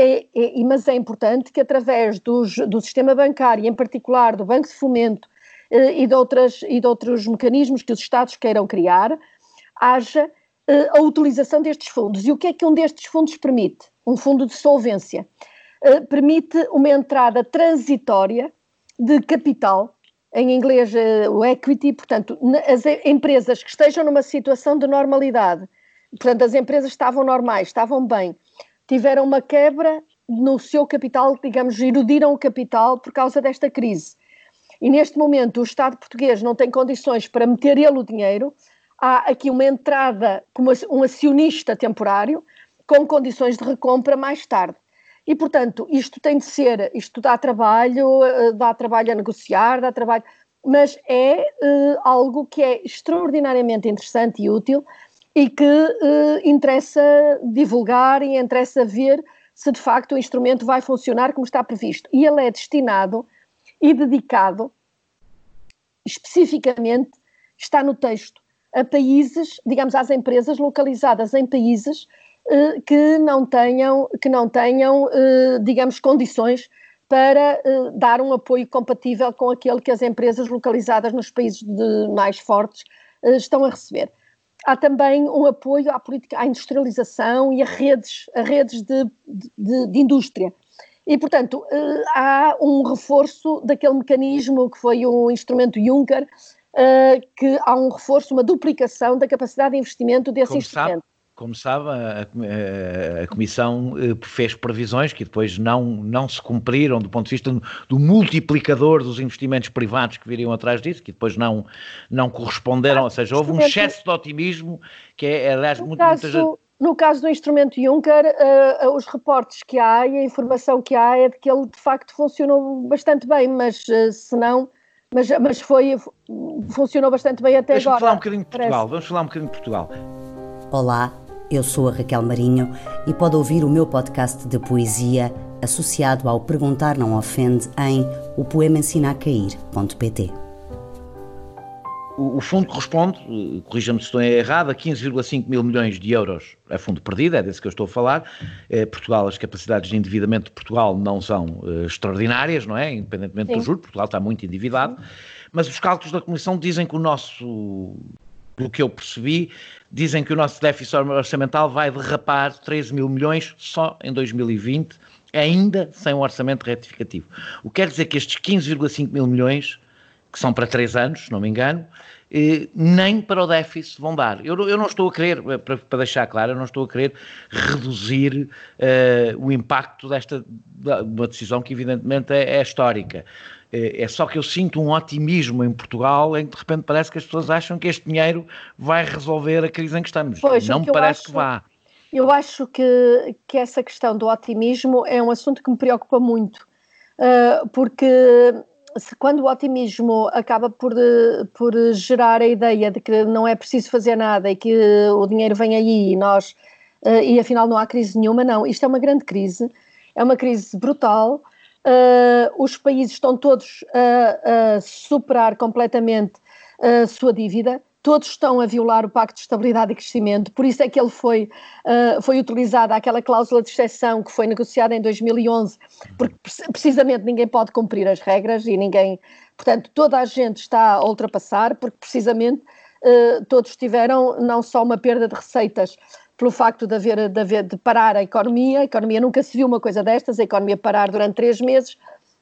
Mas é importante que através do sistema bancário, em particular do Banco de Fomento e de outros mecanismos que os Estados queiram criar, haja a utilização destes fundos. E o que é que um destes fundos permite? Um fundo de solvência. Permite uma entrada transitória de capital, em inglês o equity, portanto, as empresas que estejam numa situação de normalidade, portanto, as empresas estavam normais, estavam bem, tiveram uma quebra no seu capital, digamos, erudiram o capital por causa desta crise. E neste momento o Estado português não tem condições para meter ele o dinheiro, há aqui uma entrada como um acionista temporário, com condições de recompra mais tarde. E, portanto, isto tem de ser, isto dá trabalho a negociar, dá trabalho, mas é algo que é extraordinariamente interessante e útil e que interessa divulgar e interessa ver se de facto o instrumento vai funcionar como está previsto. E ele é destinado e dedicado, especificamente, está no texto, a países, digamos, às empresas localizadas em países que não tenham, digamos, condições para dar um apoio compatível com aquele que as empresas localizadas nos países mais fortes estão a receber. Há também um apoio à política, à industrialização e a redes de indústria. E, portanto, há um reforço daquele mecanismo que foi o instrumento Juncker, que há um reforço, uma duplicação da capacidade de investimento desse instrumento. Como sabe, a Comissão fez previsões que depois não se cumpriram do ponto de vista do multiplicador dos investimentos privados que viriam atrás disso, que depois não corresponderam, ou seja, houve um excesso de otimismo que é, aliás, No caso do instrumento Juncker, os reportes que há e a informação que há é de que ele de facto funcionou bastante bem, mas se não... Mas funcionou bastante bem até agora. Vamos falar um bocadinho de Portugal. Olá, eu sou a Raquel Marinho e pode ouvir o meu podcast de poesia associado ao Perguntar Não Ofende em opoemaensinacair.pt. O fundo corresponde, corrija-me se estou errado, a 15,5 mil milhões de euros a fundo perdido, é desse que eu estou a falar. Portugal, as capacidades de endividamento de Portugal não são extraordinárias, não é? Independentemente do juros, Portugal está muito endividado, mas os cálculos da Comissão dizem que do que eu percebi, dizem que o nosso déficit orçamental vai derrapar 13 mil milhões só em 2020, ainda sem um orçamento retificativo. O que quer dizer que estes 15,5 mil milhões, que são para 3 anos, se não me engano, nem para o déficit vão dar. Eu não estou a querer, para deixar claro, eu não estou a querer reduzir o impacto uma decisão que evidentemente é histórica. É só que eu sinto um otimismo em Portugal em que de repente parece que as pessoas acham que este dinheiro vai resolver a crise em que estamos. Não me parece que vá. Eu acho que essa questão do otimismo é um assunto que me preocupa muito, porque quando o otimismo acaba por gerar a ideia de que não é preciso fazer nada e que o dinheiro vem aí e afinal não há crise nenhuma, não. Isto é uma grande crise, é uma crise brutal. Os países estão todos a superar completamente a sua dívida, todos estão a violar o Pacto de Estabilidade e Crescimento, por isso é que ele foi utilizada aquela cláusula de exceção que foi negociada em 2011, porque precisamente ninguém pode cumprir as regras e portanto toda a gente está a ultrapassar, porque precisamente todos tiveram não só uma perda de receitas pelo facto de parar a economia nunca se viu uma coisa destas, a economia parar durante 3 meses,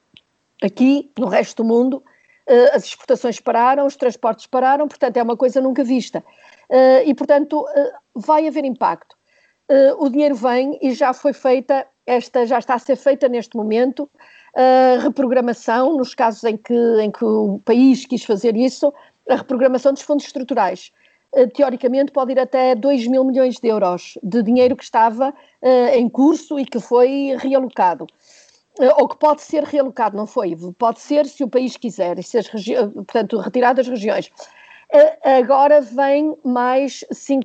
aqui, no resto do mundo, as exportações pararam, os transportes pararam, portanto é uma coisa nunca vista. E, portanto, vai haver impacto. O dinheiro vem e já foi feita, já está a ser feita neste momento, a reprogramação, nos casos em que o país quis fazer isso, a reprogramação dos fundos estruturais. Teoricamente pode ir até 2 mil milhões de euros de dinheiro que estava em curso e que foi realocado. Ou que pode ser realocado, não foi? Pode ser se o país quiser, portanto, retirado das regiões. Agora vem mais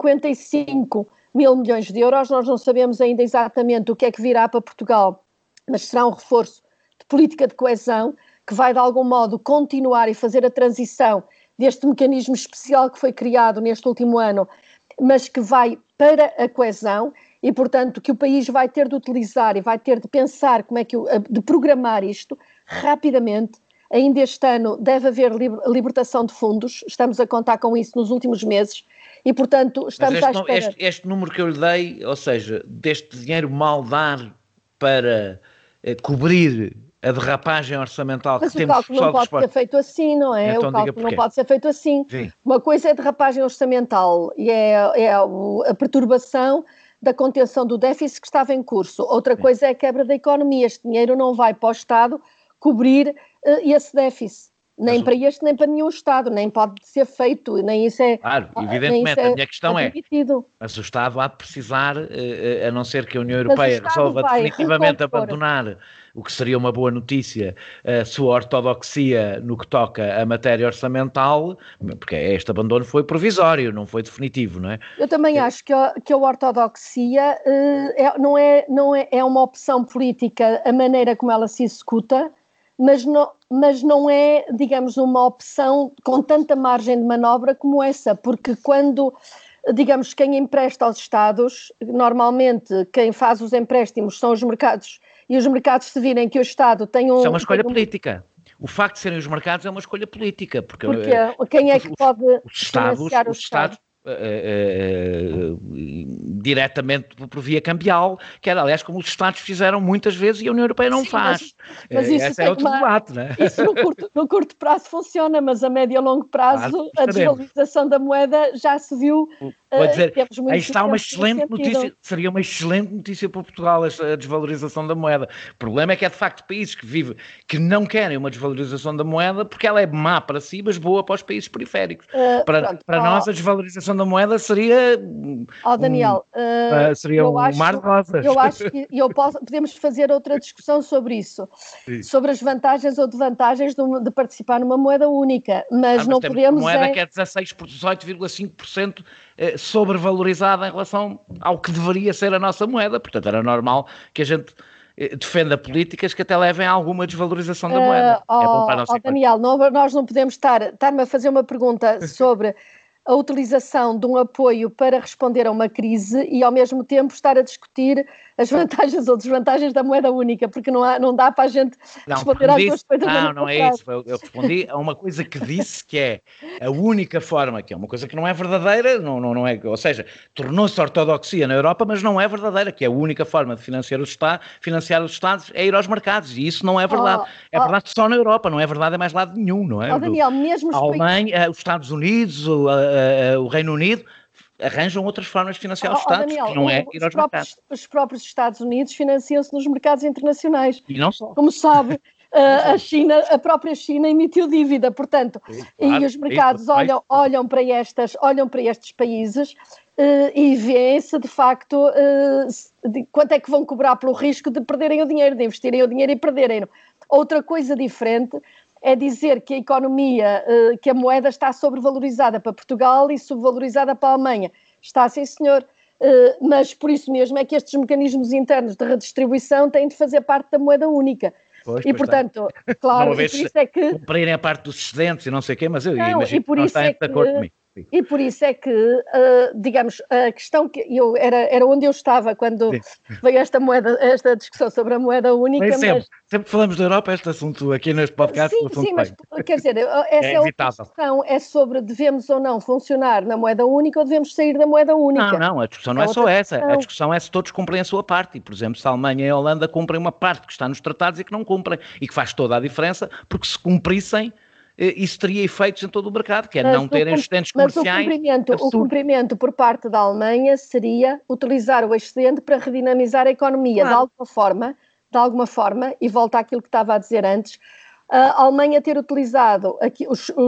55 mil milhões de euros, nós não sabemos ainda exatamente o que é que virá para Portugal, mas será um reforço de política de coesão que vai de algum modo continuar e fazer a transição deste mecanismo especial que foi criado neste último ano, mas que vai para a coesão e, portanto, que o país vai ter de utilizar e vai ter de pensar como é que de programar isto rapidamente, ainda este ano deve haver libertação de fundos, estamos a contar com isso nos últimos meses, e portanto estamos à espera. Este número que eu lhe dei, ou seja, deste dinheiro mal dar para cobrir a derrapagem orçamental que temos... Mas o cálculo não pode ser feito assim, não é? Então, o cálculo não pode ser feito assim. Sim. Uma coisa é a derrapagem orçamental e é a perturbação da contenção do déficit que estava em curso. Outra coisa é a quebra da economia. Este dinheiro não vai para o Estado cobrir esse déficit. Nem para este, nem para nenhum Estado. Nem pode ser feito, nem isso é... Claro, evidentemente, a minha questão é... Mas o Estado há de precisar, a não ser que a União Europeia resolva definitivamente abandonar o que seria uma boa notícia, a sua ortodoxia no que toca à matéria orçamental, porque este abandono foi provisório, não foi definitivo, não é? Eu também acho que a ortodoxia é uma opção política, a maneira como ela se executa, mas não é, digamos, uma opção com tanta margem de manobra como essa, porque quando, digamos, quem empresta aos Estados, normalmente quem faz os empréstimos são os mercados, e os mercados se virem que o Estado tem um... Isso é uma escolha política. O facto de serem os mercados é uma escolha política. Porque quem é que pode financiar os Estados? Diretamente por via cambial, que era, aliás, como os Estados fizeram muitas vezes e a União Europeia não faz. Mas isso esse é outro debate, não é? Isso no curto prazo funciona, mas a médio e longo prazo a desvalorização da moeda já se viu. Vou dizer, aí está uma excelente notícia, seria uma excelente notícia para Portugal a desvalorização da moeda. O problema é que é de facto países que não querem uma desvalorização da moeda porque ela é má para si, mas boa para os países periféricos. Para nós a desvalorização da moeda seria Daniel, seria mar de rosas. Eu acho que podemos fazer outra discussão sobre isso, sobre as vantagens ou desvantagens de participar numa moeda única, mas não podemos... Uma moeda que é 18,5% sobrevalorizada em relação ao que deveria ser a nossa moeda, portanto era normal que a gente defenda políticas que até levem a alguma desvalorização da moeda. É bom para a nossa Daniel, nós não podemos estar-me a fazer uma pergunta sobre a utilização de um apoio para responder a uma crise e ao mesmo tempo estar a discutir as vantagens ou desvantagens da moeda única, porque não dá para a gente responder às duas coisas. Não é isso, eu respondi a uma coisa que disse que é a única forma, que é uma coisa que não é verdadeira, não é, ou seja, tornou-se ortodoxia na Europa, mas não é verdadeira, que é a única forma de financiar os Estados é ir aos mercados, e isso não é verdade. É verdade só na Europa, não é verdade em mais lado nenhum, não é? Daniel, mesmo a Alemanha, os Estados Unidos, o Reino Unido arranjam outras formas de financiar os Estados, Daniel, que não é ir aos mercados. Os próprios Estados Unidos financiam-se nos mercados internacionais. E não só. Como sabe, a própria China emitiu dívida, portanto, e os mercados olham para estes países e veem-se, de facto, quanto é que vão cobrar pelo risco de perderem o dinheiro, de investirem o dinheiro e perderem-no. Outra coisa diferente é dizer que a economia, que a moeda está sobrevalorizada para Portugal e subvalorizada para a Alemanha. Está, sim, senhor, mas por isso mesmo é que estes mecanismos internos de redistribuição têm de fazer parte da moeda única. Portanto, claro, e por isso é que... cumprirem a parte dos excedentes e não sei o quê, mas eu imagino que não está de acordo comigo. E por isso é que, digamos, a questão que era onde eu estava quando veio esta discussão sobre a moeda única. Sempre falamos da Europa, este assunto aqui neste podcast. Sim, mas quer dizer, essa é outra questão, é sobre devemos ou não funcionar na moeda única ou devemos sair da moeda única. Não, a discussão não é só essa, a discussão é se todos cumprem a sua parte, e por exemplo, se a Alemanha e a Holanda cumprem uma parte que está nos tratados e que não cumprem, e que faz toda a diferença, porque se cumprissem, isso teria efeitos em todo o mercado, que é não terem excedentes comerciais. Mas o cumprimento por parte da Alemanha seria utilizar o excedente para redinamizar a economia, claro. de alguma forma, e volta àquilo que estava a dizer antes, a Alemanha ter utilizado aqui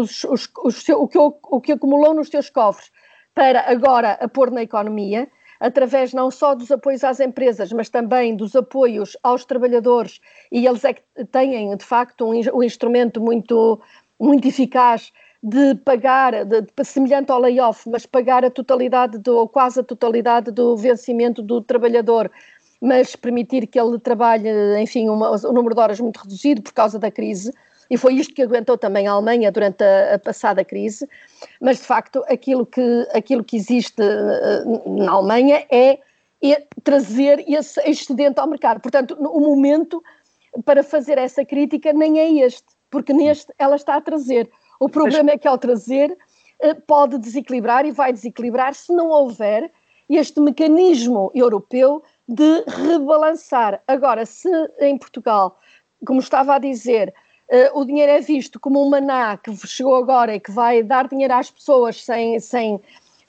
o que acumulou nos seus cofres para agora a pôr na economia, através não só dos apoios às empresas, mas também dos apoios aos trabalhadores, e eles é que têm, de facto, um instrumento muito eficaz de pagar, semelhante ao layoff, mas pagar a totalidade ou quase a totalidade do vencimento do trabalhador, mas permitir que ele trabalhe, enfim, um número de horas muito reduzido por causa da crise, e foi isto que aguentou também a Alemanha durante a passada crise, mas de facto aquilo que existe na Alemanha é trazer esse excedente ao mercado. Portanto, o momento para fazer essa crítica nem é este. porque neste ela está a trazer. O problema é que ao trazer pode desequilibrar e vai desequilibrar se não houver este mecanismo europeu de rebalançar. Agora, se em Portugal, como estava a dizer, o dinheiro é visto como um maná que chegou agora e que vai dar dinheiro às pessoas sem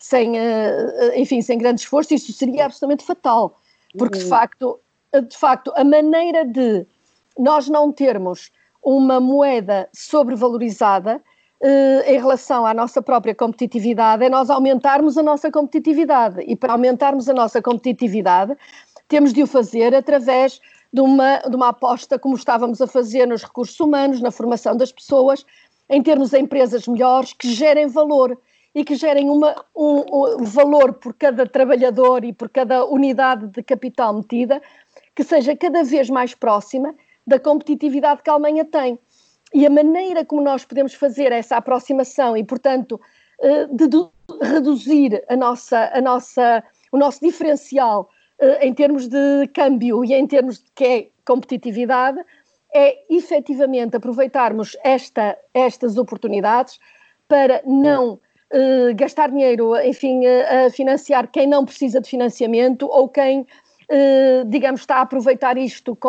grande esforço, isso seria absolutamente fatal, porque de facto a maneira de nós não termos uma moeda sobrevalorizada em relação à nossa própria competitividade é nós aumentarmos a nossa competitividade, e para aumentarmos a nossa competitividade temos de o fazer através de uma aposta, como estávamos a fazer nos recursos humanos, na formação das pessoas, em termos de empresas melhores que gerem valor e que gerem um valor por cada trabalhador e por cada unidade de capital metida, que seja cada vez mais próxima da competitividade que a Alemanha tem. E a maneira como nós podemos fazer essa aproximação e, portanto, reduzir o nosso diferencial em termos de câmbio e em termos de que é competitividade, é efetivamente aproveitarmos estas oportunidades para não gastar dinheiro, enfim, a financiar quem não precisa de financiamento ou quem, digamos, está a aproveitar isto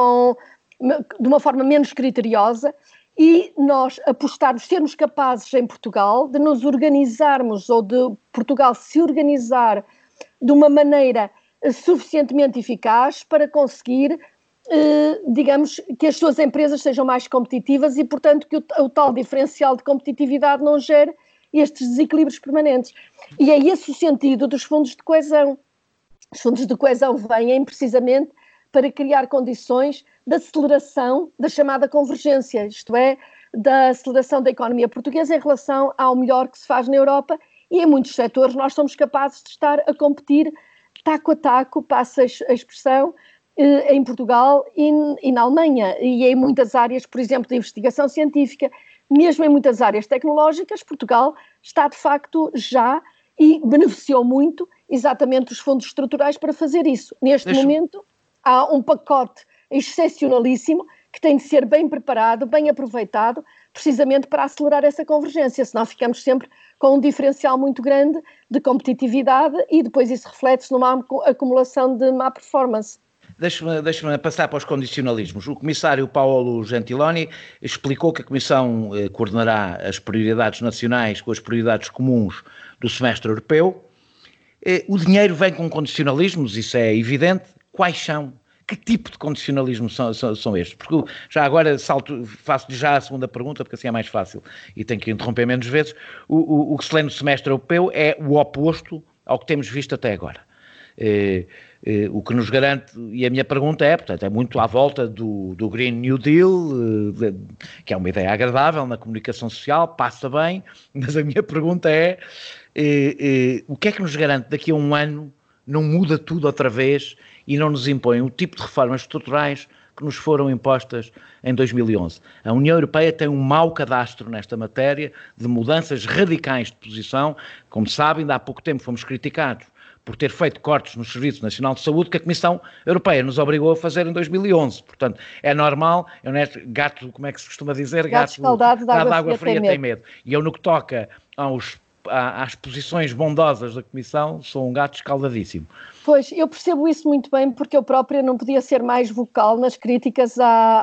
de uma forma menos criteriosa, e nós apostarmos, sermos capazes em Portugal de nos organizarmos ou de Portugal se organizar de uma maneira suficientemente eficaz para conseguir, digamos, que as suas empresas sejam mais competitivas e, portanto, que o tal diferencial de competitividade não gere estes desequilíbrios permanentes. E é esse o sentido dos fundos de coesão. Os fundos de coesão vêm precisamente para criar condições de aceleração da chamada convergência, isto é, da aceleração da economia portuguesa em relação ao melhor que se faz na Europa, e em muitos setores nós somos capazes de estar a competir taco a taco, passa a expressão, em Portugal e na Alemanha, e em muitas áreas, por exemplo, de investigação científica, mesmo em muitas áreas tecnológicas, Portugal está de facto já e beneficiou muito exatamente dos fundos estruturais para fazer isso. Neste momento há um pacote excepcionalíssimo que tem de ser bem preparado, bem aproveitado, precisamente para acelerar essa convergência, senão ficamos sempre com um diferencial muito grande de competitividade e depois isso reflete-se numa acumulação de má performance. Deixa-me passar para os condicionalismos. O comissário Paolo Gentiloni explicou que a Comissão coordenará as prioridades nacionais com as prioridades comuns do semestre europeu. O dinheiro vem com condicionalismos, isso é evidente. Quais são? Que tipo de condicionalismo são estes? Porque já agora faço-lhe já a segunda pergunta, porque assim é mais fácil e tenho que interromper menos vezes. O que se lê no semestre europeu é o oposto ao que temos visto até agora. O que nos garante, e a minha pergunta é, portanto, é muito à volta do Green New Deal, que é uma ideia agradável na comunicação social, passa bem, mas a minha pergunta é, o que é que nos garante daqui a um ano não muda tudo outra vez e não nos impõe o tipo de reformas estruturais que nos foram impostas em 2011. A União Europeia tem um mau cadastro nesta matéria de mudanças radicais de posição. Como sabem, ainda há pouco tempo fomos criticados por ter feito cortes no Serviço Nacional de Saúde que a Comissão Europeia nos obrigou a fazer em 2011. Portanto, é normal, gato, como é que se costuma dizer? Gato escaldado de água fria tem medo. E eu, no que toca às posições bondosas da Comissão, sou um gato escaldadíssimo. Pois, eu percebo isso muito bem, porque eu própria não podia ser mais vocal nas críticas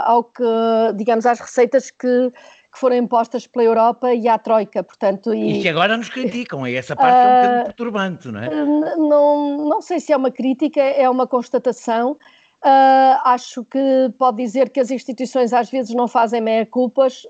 às receitas que foram impostas pela Europa e à Troika, portanto... E que agora nos criticam, e essa parte é um bocadinho perturbante, não é? Não sei se é uma crítica, é uma constatação. Acho que pode dizer que as instituições às vezes não fazem meia-culpas,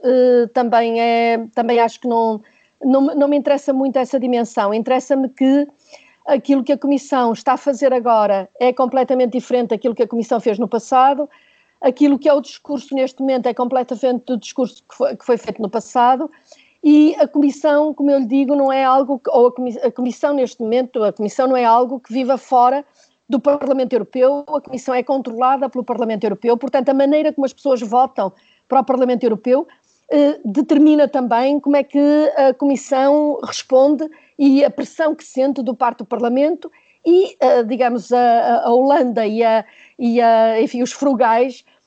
também acho que não me interessa muito essa dimensão. Interessa-me que aquilo que a Comissão está a fazer agora é completamente diferente daquilo que a Comissão fez no passado. Aquilo que é o discurso neste momento é completamente do discurso que foi feito no passado, e a Comissão, como eu lhe digo, não é algo a Comissão neste momento, a Comissão não é algo que viva fora do Parlamento Europeu, a Comissão é controlada pelo Parlamento Europeu, portanto a maneira como as pessoas votam para o Parlamento Europeu determina também como é que a Comissão responde e a pressão que sente do parte do Parlamento e, digamos, a Holanda enfim, os frugais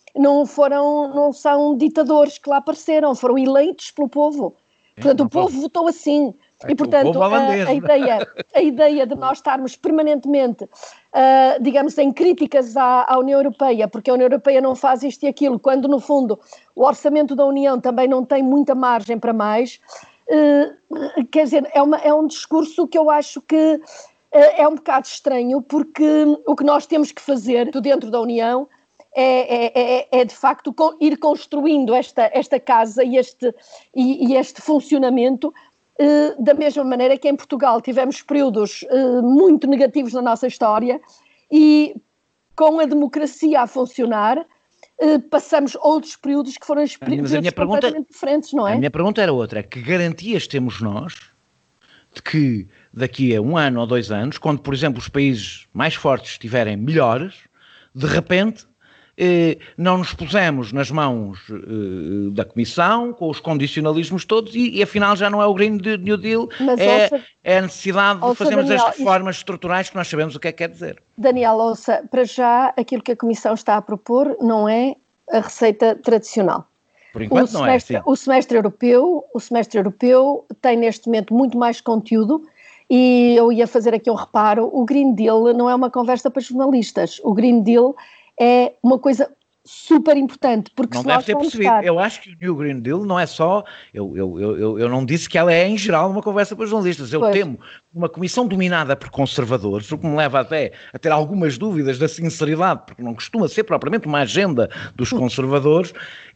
não são ditadores que lá apareceram, foram eleitos pelo povo. Portanto, o povo votou assim. E, portanto, a ideia de nós estarmos permanentemente, digamos, em críticas à União Europeia, porque a União Europeia não faz isto e aquilo, quando, no fundo, o orçamento da União também não tem muita margem para mais, quer dizer, é um discurso que eu acho que é um bocado estranho, porque o que nós temos que fazer dentro da União é de facto ir construindo esta casa e este funcionamento, da mesma maneira que em Portugal tivemos períodos muito negativos na nossa história e com a democracia a funcionar passamos outros períodos que foram completamente diferentes, não é? A minha pergunta era outra, que garantias temos nós de que daqui a 1 ano ou 2 anos, quando por exemplo os países mais fortes estiverem melhores, de repente não nos pusemos nas mãos da Comissão, com os condicionalismos todos, e afinal já não é o Green New Deal, é a necessidade de fazermos as reformas estruturais que nós sabemos o que é que quer dizer. Daniel, ouça, para já aquilo que a Comissão está a propor não é a receita tradicional. Por enquanto não é, sim. O semestre europeu tem neste momento muito mais conteúdo. E eu ia fazer aqui um reparo, o Green Deal não é uma conversa para jornalistas, o Green Deal é uma coisa super importante, porque não deve ter percebido. Eu acho que o New Green Deal não é só, eu não disse que ela é em geral uma conversa para jornalistas, eu temo uma comissão dominada por conservadores, o que me leva até a ter algumas dúvidas da sinceridade, porque não costuma ser propriamente uma agenda dos conservadores.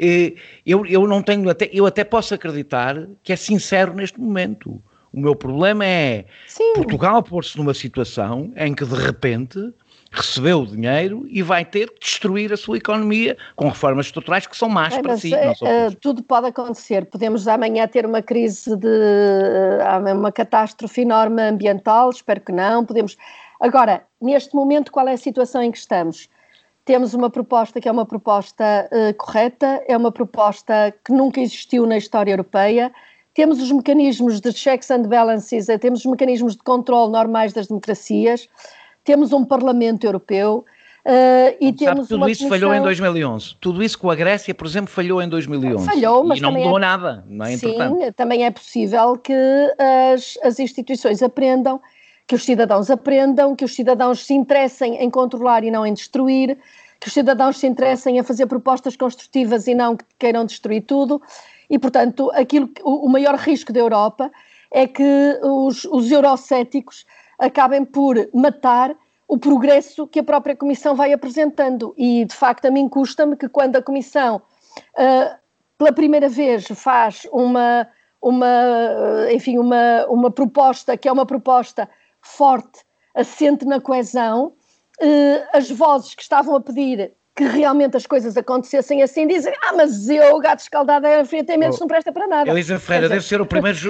Eu até posso acreditar que é sincero neste momento. O meu problema é Portugal pôr-se numa situação em que de repente recebeu o dinheiro e vai ter que destruir a sua economia com reformas estruturais que são más para si. Tudo pode acontecer. Podemos amanhã ter uma crise uma catástrofe enorme ambiental, espero que não. Agora, neste momento, qual é a situação em que estamos? Temos uma proposta que é uma proposta correta, é uma proposta que nunca existiu na história europeia. Temos os mecanismos de checks and balances, temos os mecanismos de controle normais das democracias. Temos um Parlamento Europeu e temos tudo isso falhou em 2011. Tudo isso com a Grécia, por exemplo, falhou em 2011. Falhou, mas e não mudou nada, não é? Sim, também é possível que as instituições aprendam, que os cidadãos aprendam, que os cidadãos se interessem em controlar e não em destruir, que os cidadãos se interessem em fazer propostas construtivas e não que queiram destruir tudo. E, portanto, o maior risco da Europa é que os eurocéticos acabem por matar o progresso que a própria Comissão vai apresentando. E, de facto, a mim custa-me que quando a Comissão, pela primeira vez, faz uma proposta que é uma proposta forte, assente na coesão, as vozes que estavam a pedir que realmente as coisas acontecessem assim, dizem, mas o gato escaldado é frio, tem menos, não presta para nada. Elisa Ferreira deve ser a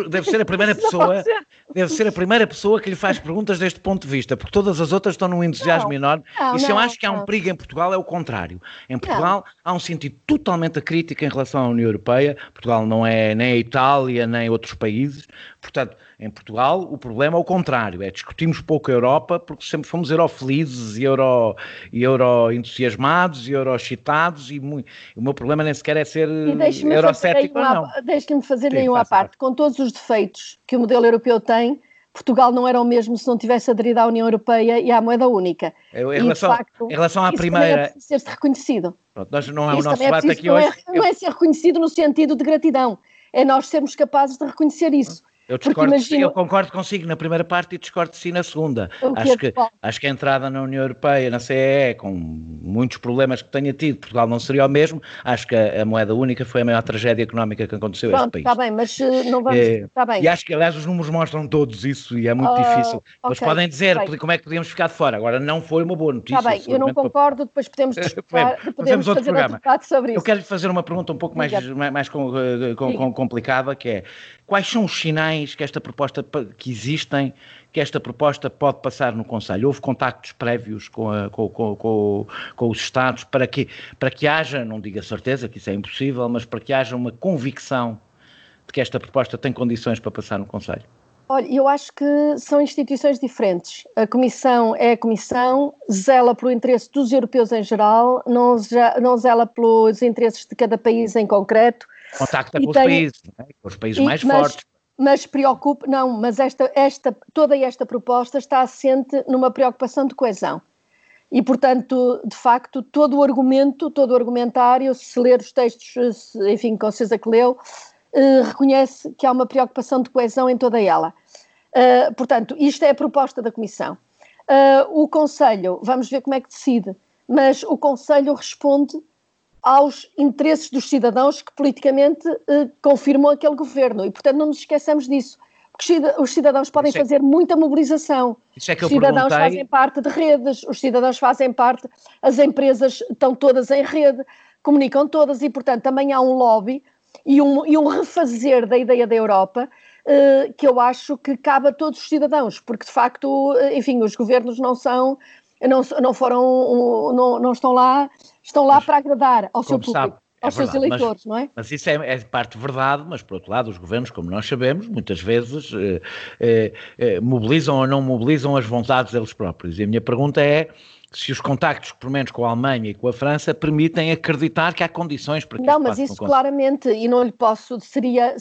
primeira pessoa que lhe faz perguntas deste ponto de vista, porque todas as outras estão num entusiasmo enorme. Eu acho que há um perigo em Portugal, é o contrário. Em Portugal há um sentido totalmente crítico em relação à União Europeia. Portugal não é nem a Itália, nem outros países. Portanto, em Portugal o problema é o contrário, discutimos pouco a Europa porque sempre fomos eurofelizes e euro-entusiasmados e euro-excitados e o meu problema nem sequer é ser eurocético ou não. Deixe-me fazer nenhum à parte. Com todos os defeitos que o modelo europeu tem, Portugal não era o mesmo se não tivesse aderido à União Europeia e à moeda única. Em relação à primeira... É preciso ser reconhecido. Pronto, não é o nosso debate aqui hoje. Não é ser reconhecido no sentido de gratidão, é nós sermos capazes de reconhecer isso. Eu concordo consigo na primeira parte e discordo de si na segunda. Acho que a entrada na União Europeia, na CEE, com muitos problemas que tenha tido, Portugal não seria o mesmo. Acho que a moeda única foi a maior tragédia económica que aconteceu a este país. Está bem, mas não vamos... Está bem. E acho que, aliás, os números mostram todos isso e é muito difícil. Eles podem dizer como é que podíamos ficar de fora. Agora, não foi uma boa notícia. Está bem, eu não concordo, depois podemos discutir, podemos fazer outro debate sobre isso. Eu quero lhe fazer uma pergunta um pouco mais complicada, que é: quais são os sinais que esta proposta que existem, que esta proposta pode passar no Conselho? Houve contactos prévios com os Estados para que haja, não digo a certeza que isso é impossível, mas para que haja uma convicção de que esta proposta tem condições para passar no Conselho? Olha, eu acho que são instituições diferentes. A Comissão é a Comissão, zela pelo interesse dos europeus em geral, não zela pelos interesses de cada país em concreto. Contacta com os países, não é? Com os países mais fortes. Mas preocupa, não, mas toda esta proposta está assente numa preocupação de coesão. E, portanto, de facto, todo o argumentário, se ler os textos, enfim, com certeza que leu, reconhece que há uma preocupação de coesão em toda ela. Portanto, isto é a proposta da Comissão. O Conselho, vamos ver como é que decide, mas o Conselho responde aos interesses dos cidadãos que politicamente confirmam aquele governo e, portanto, não nos esqueçamos disso, porque os cidadãos podem fazer muita mobilização, os cidadãos fazem parte de redes, os cidadãos fazem parte, as empresas estão todas em rede, comunicam todas e, portanto, também há um lobby e um refazer da ideia da Europa que eu acho que cabe a todos os cidadãos, porque de facto, enfim, os governos não estão lá, estão lá para agradar ao seu público, aos seus eleitores, não é? Mas isso é parte verdade, mas por outro lado os governos, como nós sabemos, muitas vezes mobilizam ou não mobilizam as vontades deles próprios. E a minha pergunta é se os contactos, pelo menos com a Alemanha e com a França, permitem acreditar que há condições para que não, mas isso claramente, e não lhe posso, seria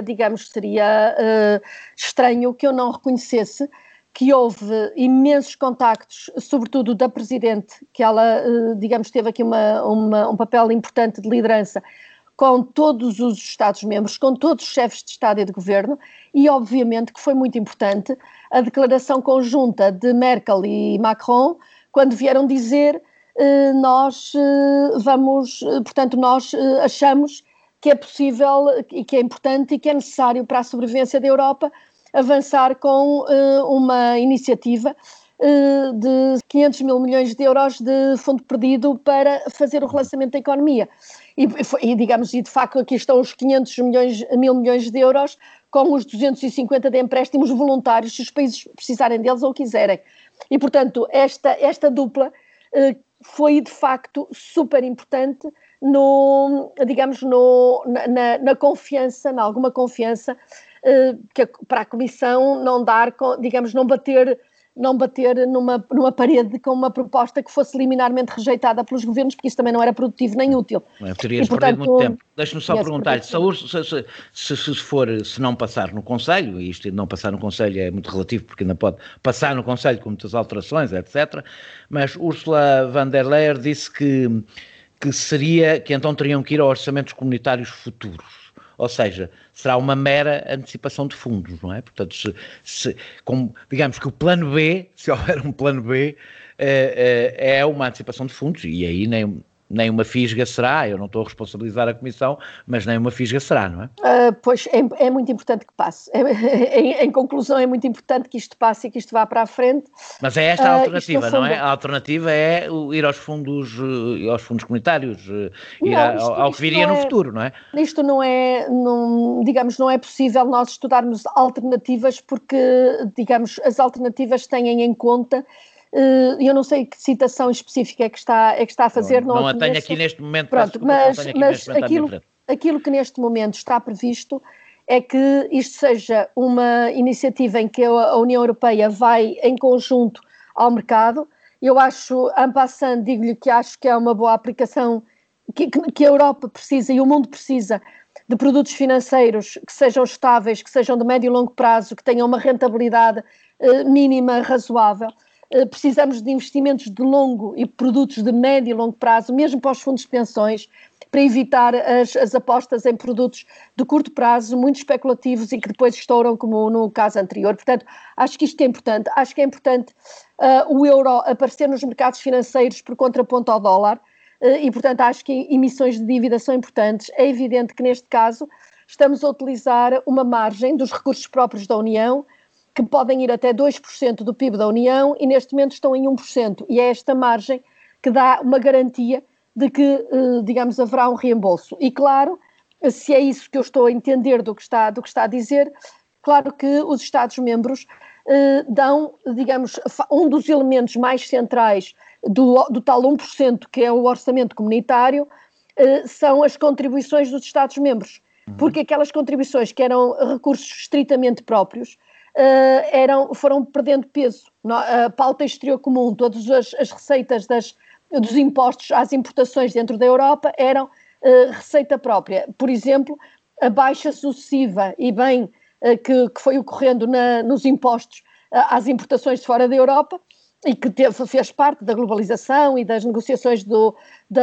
estranho que eu não reconhecesse que houve imensos contactos, sobretudo da Presidente, que ela, digamos, teve aqui um papel importante de liderança com todos os Estados-membros, com todos os chefes de Estado e de Governo, e obviamente que foi muito importante a declaração conjunta de Merkel e Macron, quando vieram dizer nós achamos que é possível e que é importante e que é necessário para a sobrevivência da Europa avançar com uma iniciativa de 500 mil milhões de euros de fundo perdido para fazer o relançamento da economia. E digamos, e de facto aqui estão os 500 mil milhões de euros com os 250 de empréstimos voluntários, se os países precisarem deles ou quiserem. E, portanto, esta dupla foi, de facto, super importante na confiança, na alguma confiança, para a Comissão não dar, digamos, não bater numa parede com uma proposta que fosse liminarmente rejeitada pelos governos, porque isso também não era produtivo nem útil. Terias perdido muito tempo. Deixa-me só perguntar-lhe, se não passar no Conselho, e isto de não passar no Conselho é muito relativo, porque ainda pode passar no Conselho com muitas alterações, etc., mas Ursula von der Leyen disse que então teriam que ir a orçamentos comunitários futuros. Ou seja, será uma mera antecipação de fundos, não é? Portanto, digamos que o plano B, se houver um plano B, é uma antecipação de fundos, e aí nem uma fisga será, eu não estou a responsabilizar a Comissão, mas nem uma fisga será, não é? Pois é muito importante que passe. Em conclusão, é muito importante que isto passe e que isto vá para a frente. Mas é esta a alternativa, não é? A alternativa é ir aos fundos comunitários, ao que viria no futuro, não é? Isto não é possível nós estudarmos alternativas porque, digamos, as alternativas têm em conta. Eu não sei que citação específica é que está a fazer. Não a tenho aqui neste momento. Pronto, mas aquilo que neste momento está previsto é que isto seja uma iniciativa em que a União Europeia vai em conjunto ao mercado. Eu acho, en passant, digo-lhe que acho que é uma boa aplicação, que a Europa precisa e o mundo precisa de produtos financeiros que sejam estáveis, que sejam de médio e longo prazo, que tenham uma rentabilidade mínima razoável. Precisamos de investimentos de longo e produtos de médio e longo prazo, mesmo para os fundos de pensões, para evitar as apostas em produtos de curto prazo, muito especulativos e que depois estouram, como no caso anterior. Portanto, acho que isto é importante. Acho que é importante o euro aparecer nos mercados financeiros por contraponto ao dólar e, portanto, acho que emissões de dívida são importantes. É evidente que, neste caso, estamos a utilizar uma margem dos recursos próprios da União, que podem ir até 2% do PIB da União e neste momento estão em 1%. E é esta margem que dá uma garantia de que, digamos, haverá um reembolso. E claro, se é isso que eu estou a entender do que está a dizer, claro que os Estados-membros dão, digamos, um dos elementos mais centrais do tal 1% que é o orçamento comunitário, são as contribuições dos Estados-membros. Porque aquelas contribuições que eram recursos estritamente próprios, foram perdendo peso. A pauta exterior comum, todas as receitas dos impostos às importações dentro da Europa eram receita própria. Por exemplo, a baixa sucessiva e bem que foi ocorrendo nos impostos às importações de fora da Europa e que fez parte da globalização e das negociações do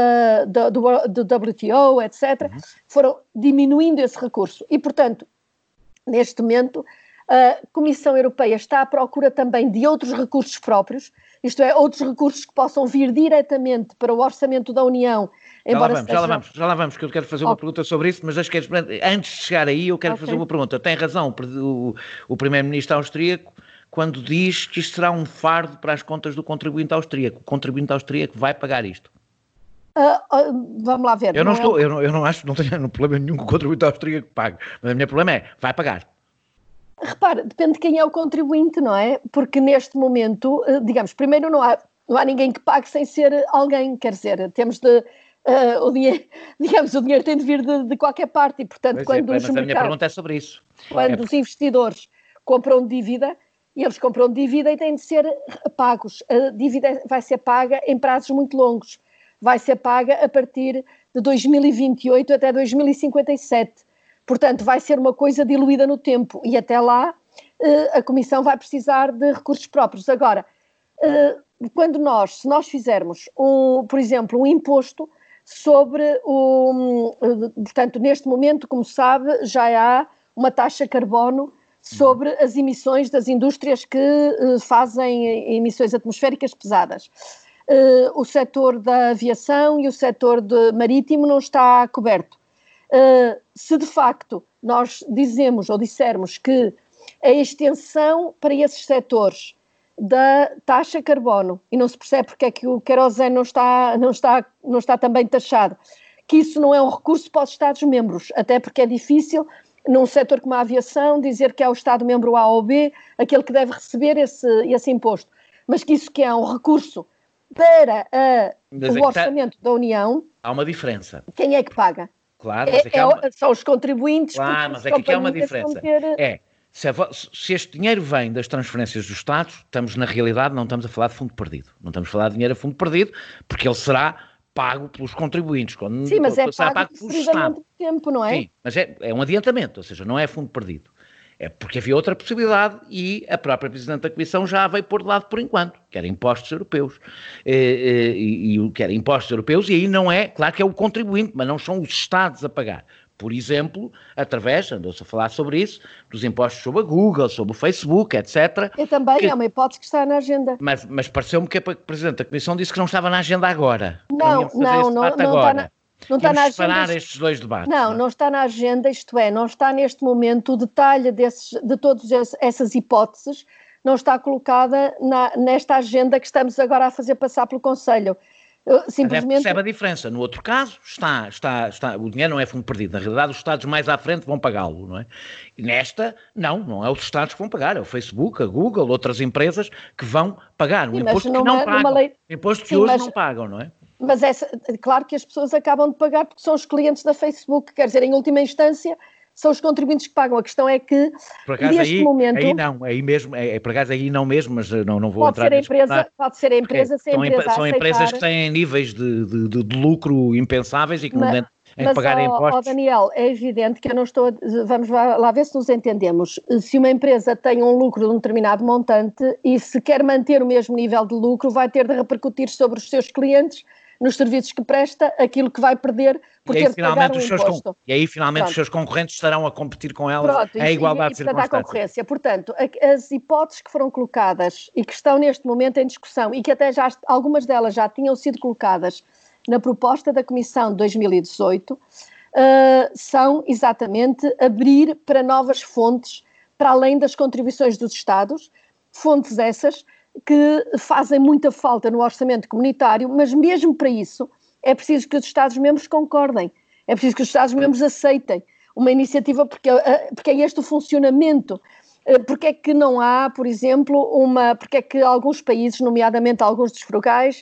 WTO, etc., foram diminuindo esse recurso. E, portanto, neste momento, a Comissão Europeia está à procura também de outros recursos próprios, isto é, outros recursos que possam vir diretamente para o orçamento da União. Já lá vamos, que eu quero fazer uma pergunta sobre isso, mas antes de chegar aí eu quero fazer uma pergunta. Tem razão o Primeiro-Ministro austríaco quando diz que isto será um fardo para as contas do contribuinte austríaco. O contribuinte austríaco vai pagar isto. Vamos lá ver. Eu não acho, não tenho problema nenhum que o contribuinte austríaco pague, mas o meu problema é, vai pagar. Repara, depende de quem é o contribuinte, não é? Porque neste momento, digamos, primeiro não há ninguém que pague sem ser alguém, quer dizer, temos de... o dinheiro tem de vir de qualquer parte e, portanto, mas a minha pergunta é sobre isso. Quando os investidores compram dívida, eles compram dívida e têm de ser pagos. A dívida vai ser paga em prazos muito longos. Vai ser paga a partir de 2028 até 2057. Portanto, vai ser uma coisa diluída no tempo e até lá a Comissão vai precisar de recursos próprios. Agora, se nós fizermos, por exemplo, um imposto sobre portanto, neste momento, como sabe, já há uma taxa carbono sobre as emissões das indústrias que fazem emissões atmosféricas pesadas. O setor da aviação e o setor marítimo não está coberto. Se de facto nós dissermos que a extensão para esses setores da taxa carbono, e não se percebe porque é que o querosene não está também taxado, que isso não é um recurso para os Estados-membros, até porque é difícil, num setor como a aviação, dizer que é o Estado-membro A ou B aquele que deve receber esse imposto, mas que isso que é um recurso para o orçamento da União. Há uma diferença. Quem é que paga? Claro, são os contribuintes. Claro, mas aqui há uma diferença. Se este dinheiro vem das transferências dos Estados, estamos na realidade, não estamos a falar de fundo perdido. Não estamos a falar de dinheiro a fundo perdido, porque ele será pago pelos contribuintes. Sim, mas é pago pelo Estado. Tempo, não é? Sim, mas é um adiantamento, ou seja, não é fundo perdido. É porque havia outra possibilidade e a própria Presidente da Comissão já a veio pôr de lado por enquanto, que era impostos europeus. E que era impostos europeus, e aí não é, claro que é o contribuinte, mas não são os Estados a pagar. Por exemplo, através, andou-se a falar sobre isso, dos impostos sobre a Google, sobre o Facebook, etc. Eu também, é uma hipótese que está na agenda. Mas pareceu-me que a Presidente da Comissão disse que não estava na agenda agora. Não está na agenda. Separar estes dois debates. Não está na agenda, isto é, não está neste momento o detalhe de todas essas hipóteses, não está colocada nesta agenda que estamos agora a fazer passar pelo Conselho. Simplesmente... Percebe a diferença. No outro caso, o dinheiro não é fundo perdido. Na realidade, os Estados mais à frente vão pagá-lo, não é? E nesta, não é os Estados que vão pagar, é o Facebook, a Google, outras empresas que vão pagar um imposto que não pagam. Imposto que hoje não pagam, não é? Mas claro que as pessoas acabam de pagar porque são os clientes da Facebook, quer dizer, em última instância, são os contribuintes que pagam. A questão é que, por acaso, neste momento... Aí mesmo, por acaso aí não mesmo, mas não vou entrar nisso. Pode ser a empresa, se a empresa são empresas que têm níveis de lucro impensáveis e que não têm que pagar impostos. Daniel, é evidente que eu não estou... Vamos lá ver se nos entendemos. Se uma empresa tem um lucro de um determinado montante e se quer manter o mesmo nível de lucro, vai ter de repercutir sobre os seus clientes, nos serviços que presta, aquilo que vai perder por ter de pagar um imposto. E aí, finalmente, os seus concorrentes estarão a competir com elas em igualdade de circunstâncias. A concorrência. Portanto, as hipóteses que foram colocadas e que estão neste momento em discussão e que até algumas delas já tinham sido colocadas na proposta da Comissão de 2018, são exatamente abrir para novas fontes, para além das contribuições dos Estados, fontes essas que fazem muita falta no orçamento comunitário, mas mesmo para isso é preciso que os Estados-membros concordem, é preciso que os Estados-membros aceitem uma iniciativa, porque é este o funcionamento. Porque é que não há, por exemplo, porque é que alguns países, nomeadamente alguns dos frugais,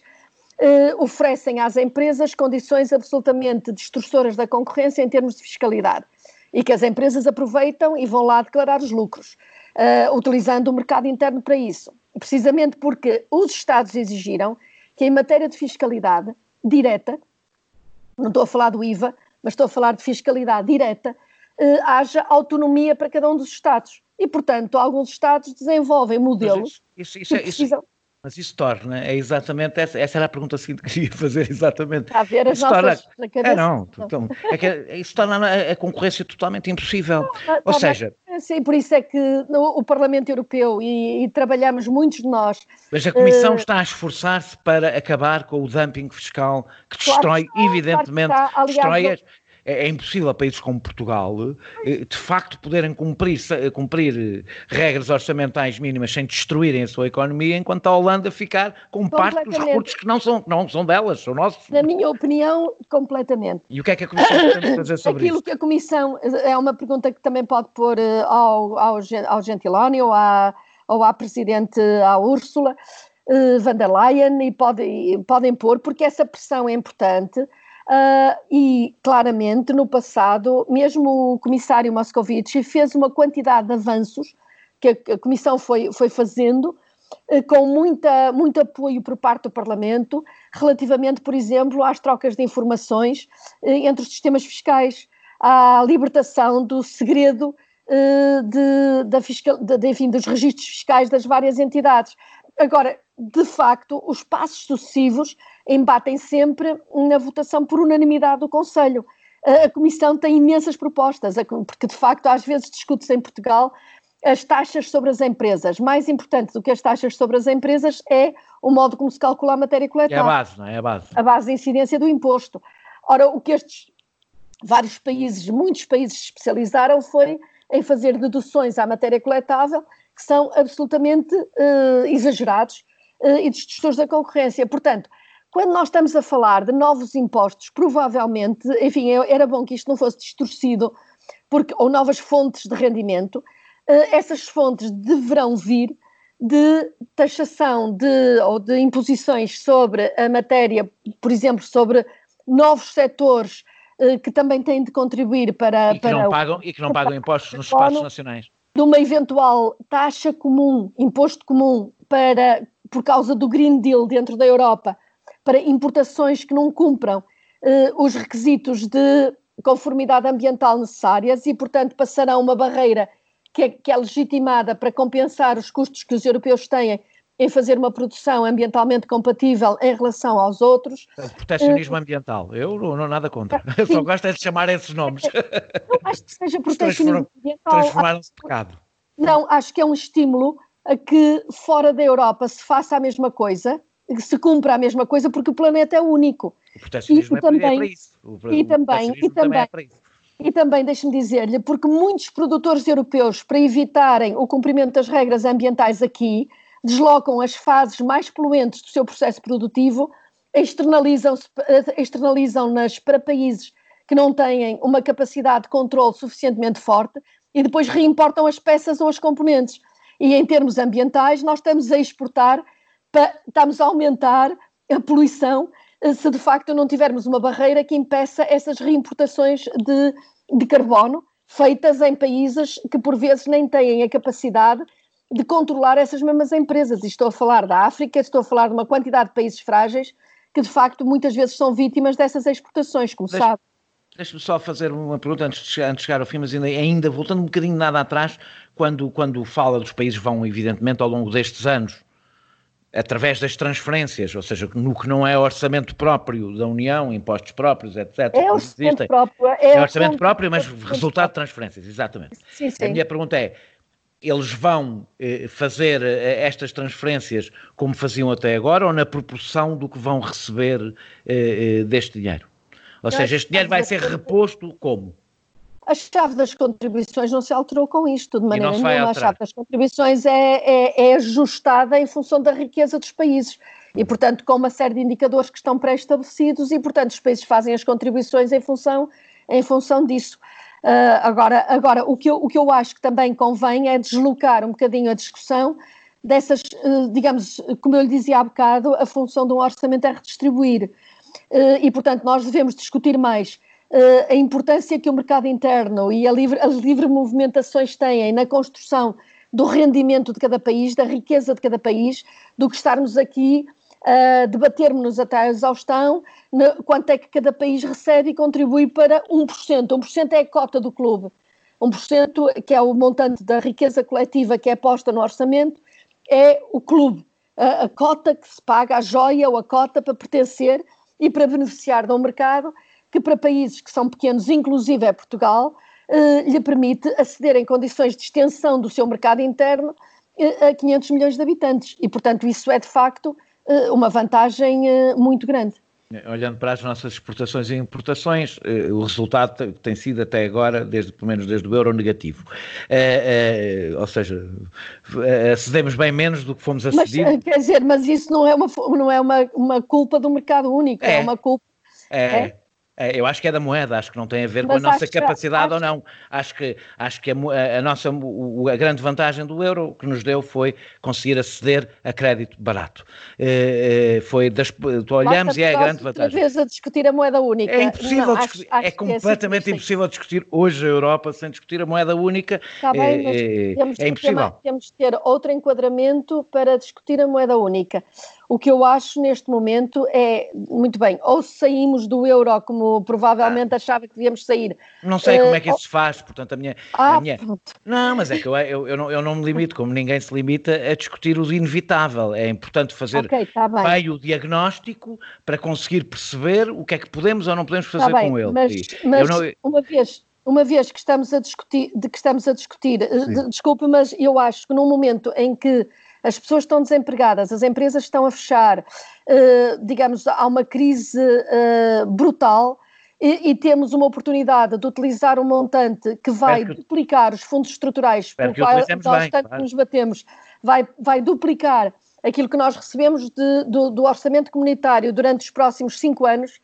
oferecem às empresas condições absolutamente distorsoras da concorrência em termos de fiscalidade. e que as empresas aproveitam e vão lá declarar os lucros, utilizando o mercado interno para isso. Precisamente porque os Estados exigiram que em matéria de fiscalidade direta, não estou a falar do IVA, mas estou a falar de fiscalidade direta, haja autonomia para cada um dos Estados. E, portanto, alguns Estados desenvolvem modelos que precisam... Mas isso torna, é exatamente, essa era a pergunta seguinte que queria fazer, exatamente. Está a ver as nossas... Isso torna a concorrência totalmente impossível. Ou seja... Sim, por isso é que o Parlamento Europeu, e trabalhamos muitos de nós... Mas a Comissão está a esforçar-se para acabar com o dumping fiscal que destrói, evidentemente, destrói... É impossível a países como Portugal, de facto, poderem cumprir regras orçamentais mínimas sem destruírem a sua economia, enquanto a Holanda ficar com parte dos recursos que não são delas, são nossos. Na minha opinião, completamente. E o que é que a Comissão pretende fazer sobre isso? Aquilo que a Comissão, é uma pergunta que também pode pôr ao Gentiloni ou à Presidente, à Ursula von der Leyen, e podem pôr, porque essa pressão é importante. E claramente no passado, mesmo o comissário Moscovici fez uma quantidade de avanços que a Comissão foi fazendo, com muito apoio por parte do Parlamento, relativamente, por exemplo, às trocas de informações entre os sistemas fiscais, à libertação do segredo dos registros fiscais das várias entidades. Agora, de facto, os passos sucessivos embatem sempre na votação por unanimidade do Conselho. A Comissão tem imensas propostas, porque de facto às vezes discute-se em Portugal as taxas sobre as empresas. Mais importante do que as taxas sobre as empresas é o modo como se calcula a matéria coletada. É a base, não é? A base de incidência do imposto. Ora, o que estes muitos países se especializaram foi em fazer deduções à matéria coletável que são absolutamente exagerados e destrutores da concorrência. Portanto, quando nós estamos a falar de novos impostos, provavelmente, enfim, era bom que isto não fosse distorcido, ou novas fontes de rendimento, essas fontes deverão vir de taxação ou de imposições sobre a matéria, por exemplo, sobre novos setores que também têm de contribuir para... E que não pagam impostos nos espaços nacionais. De uma eventual taxa comum, imposto comum, por causa do Green Deal dentro da Europa, para importações que não cumpram os requisitos de conformidade ambiental necessárias e, portanto, passarão uma barreira que é legitimada para compensar os custos que os europeus têm em fazer uma produção ambientalmente compatível em relação aos outros. Protecionismo ambiental. Eu não nada contra. Eu só gosto de chamar esses nomes. Não acho que seja protecionismo ambiental. Transformaram-se em pecado. Não, acho que é um estímulo a que fora da Europa se faça a mesma coisa, que se cumpra a mesma coisa, porque o planeta é único. O protecionismo também, é para isso. E também, deixe-me dizer-lhe, porque muitos produtores europeus, para evitarem o cumprimento das regras ambientais aqui, deslocam as fases mais poluentes do seu processo produtivo, externalizam-nas para países que não têm uma capacidade de controle suficientemente forte e depois reimportam as peças ou as componentes. E em termos ambientais, nós estamos a exportar, estamos a aumentar a poluição se de facto não tivermos uma barreira que impeça essas reimportações de carbono feitas em países que por vezes nem têm a capacidade de controlar essas mesmas empresas. E estou a falar da África, estou a falar de uma quantidade de países frágeis que de facto muitas vezes são vítimas dessas exportações, como sabe. Deixe-me só fazer uma pergunta antes de chegar ao fim, mas ainda voltando um bocadinho nada atrás, quando fala dos países vão evidentemente ao longo destes anos, através das transferências, ou seja, no que não é orçamento próprio da União, impostos próprios, etc. É orçamento próprio. É orçamento próprio, mas resultado de transferências, exatamente. Sim. A minha pergunta é, eles vão fazer estas transferências como faziam até agora ou na proporção do que vão receber deste dinheiro? Ou seja, este dinheiro vai ser reposto como? A chave das contribuições não se alterou com isto, de maneira nenhuma. A chave das contribuições é ajustada em função da riqueza dos países e, portanto, com uma série de indicadores que estão pré-estabelecidos e, portanto, os países fazem as contribuições em função disso. Agora o que eu acho que também convém é deslocar um bocadinho a discussão dessas, digamos, como eu lhe dizia há bocado, a função de um orçamento é redistribuir. E, portanto, nós devemos discutir mais a importância que o mercado interno e as livres movimentações têm na construção do rendimento de cada país, da riqueza de cada país, do que estarmos aqui a debatermos até a exaustão quanto é que cada país recebe e contribui para 1%. 1% é a cota do clube. 1%, que é o montante da riqueza coletiva que é posta no orçamento, é o clube. A cota que se paga, a joia ou a cota para pertencer e para beneficiar de um mercado que para países que são pequenos, inclusive é Portugal, lhe permite aceder em condições de extensão do seu mercado interno a 500 milhões de habitantes. E, portanto, isso é de facto uma vantagem muito grande. Olhando para as nossas exportações e importações, o resultado tem sido até agora, pelo menos desde o euro, negativo. Ou seja, acedemos bem menos do que fomos acedidos. Mas, quer dizer, mas isso não é uma culpa do mercado único, é uma culpa... Eu acho que é da moeda, acho que não tem a ver com a nossa capacidade ou não. Acho que a grande vantagem do euro que nos deu foi conseguir aceder a crédito barato. Olhamos e é a grande vantagem. Outra vez a discutir a moeda única. É impossível discutir, é completamente impossível discutir hoje a Europa sem discutir a moeda única. Está bem, mas é impossível. Temos de ter outro enquadramento para discutir a moeda única. O que eu acho neste momento é, muito bem, ou saímos do euro como provavelmente achava que devíamos sair. Não sei como é que isso se faz, portanto a minha... Não, mas é que eu não me limito, como ninguém se limita, a discutir o inevitável. É importante fazer bem o diagnóstico para conseguir perceber o que é que podemos ou não podemos fazer com ele. Mas uma vez que estamos a discutir, desculpe, mas eu acho que num momento em que as pessoas estão desempregadas, as empresas estão a fechar, digamos, há uma crise brutal e temos uma oportunidade de utilizar um montante que vai duplicar os fundos estruturais pelo qual nós tanto nos batemos, vai duplicar aquilo que nós recebemos do orçamento comunitário durante os próximos 5 anos.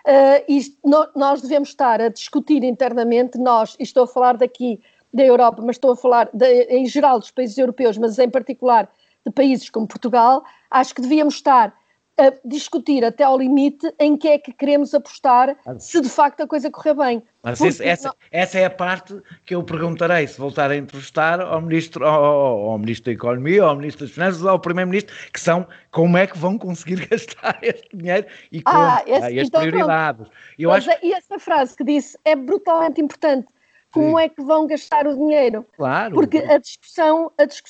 Nós devemos estar a discutir internamente, e estou a falar daqui da Europa, mas estou a falar em geral dos países europeus, mas em particular de países como Portugal, acho que devíamos estar a discutir até ao limite em que é que queremos apostar se de facto a coisa correr bem. Mas essa é a parte que eu perguntarei se voltar a entrevistar ao Ministro da Economia, ao Ministro das Finanças, ao Primeiro-Ministro, que são como é que vão conseguir gastar este dinheiro e como, e as prioridades. E essa frase que disse é brutalmente importante. Como é que vão gastar o dinheiro? Claro. Porque a discussão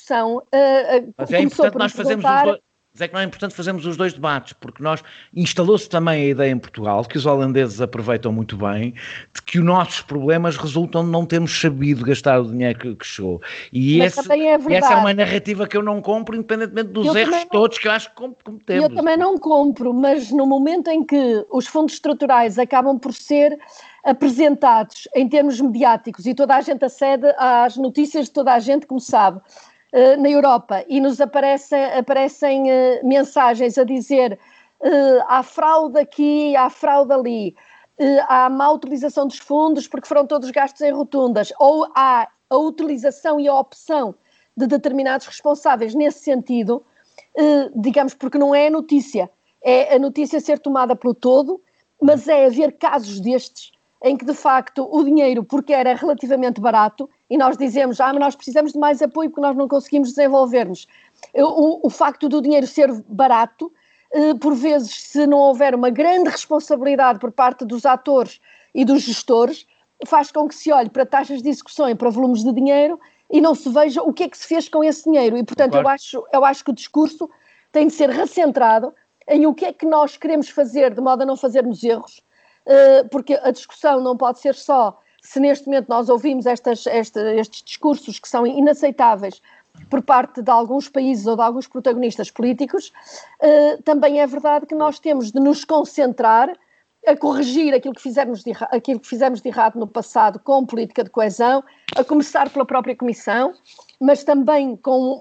mas é importante nós fazermos os dois. Mas é que não é importante fazermos os dois debates, porque instalou-se também a ideia em Portugal, que os holandeses aproveitam muito bem, de que os nossos problemas resultam de não termos sabido gastar o dinheiro que chegou. E essa é uma narrativa que eu não compro, independentemente dos erros todos que eu acho que cometemos. Eu também não compro, mas no momento em que os fundos estruturais acabam por ser apresentados em termos mediáticos e toda a gente acede às notícias de toda a gente, como sabe, na Europa, e nos aparecem mensagens a dizer há fraude aqui, há fraude ali, há má utilização dos fundos porque foram todos gastos em rotundas, ou há a utilização e a opção de determinados responsáveis nesse sentido, digamos, porque não é a notícia, é a notícia ser tomada pelo todo, mas é haver casos destes em que de facto o dinheiro, porque era relativamente barato, e nós dizemos, mas nós precisamos de mais apoio porque nós não conseguimos desenvolver-nos. O facto do dinheiro ser barato, por vezes, se não houver uma grande responsabilidade por parte dos atores e dos gestores, faz com que se olhe para taxas de execução e para volumes de dinheiro e não se veja o que é que se fez com esse dinheiro. E, portanto, eu acho que o discurso tem de ser recentrado em o que é que nós queremos fazer de modo a não fazermos erros, porque a discussão não pode ser só se neste momento nós ouvimos estes discursos que são inaceitáveis por parte de alguns países ou de alguns protagonistas políticos, também é verdade que nós temos de nos concentrar a corrigir aquilo que fizemos de errado no passado com política de coesão, a começar pela própria Comissão, mas também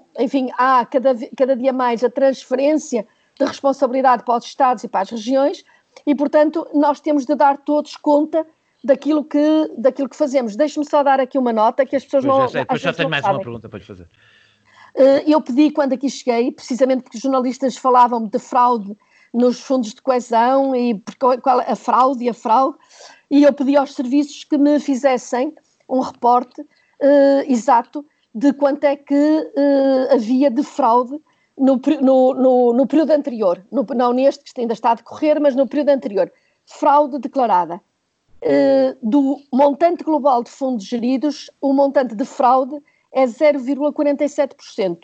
há cada dia mais a transferência de responsabilidade para os Estados e para as regiões e, portanto, nós temos de dar todos conta daquilo que fazemos. Deixe-me só dar aqui uma nota que as pessoas não sabem. Depois já tenho mais uma pergunta para lhe fazer. Eu pedi, quando aqui cheguei, precisamente porque os jornalistas falavam de fraude nos fundos de coesão e a fraude, e eu pedi aos serviços que me fizessem um reporte exato de quanto é que havia de fraude no período anterior, não neste que ainda está a decorrer, mas no período anterior. Fraude declarada. Do montante global de fundos geridos, o montante de fraude é 0,47%.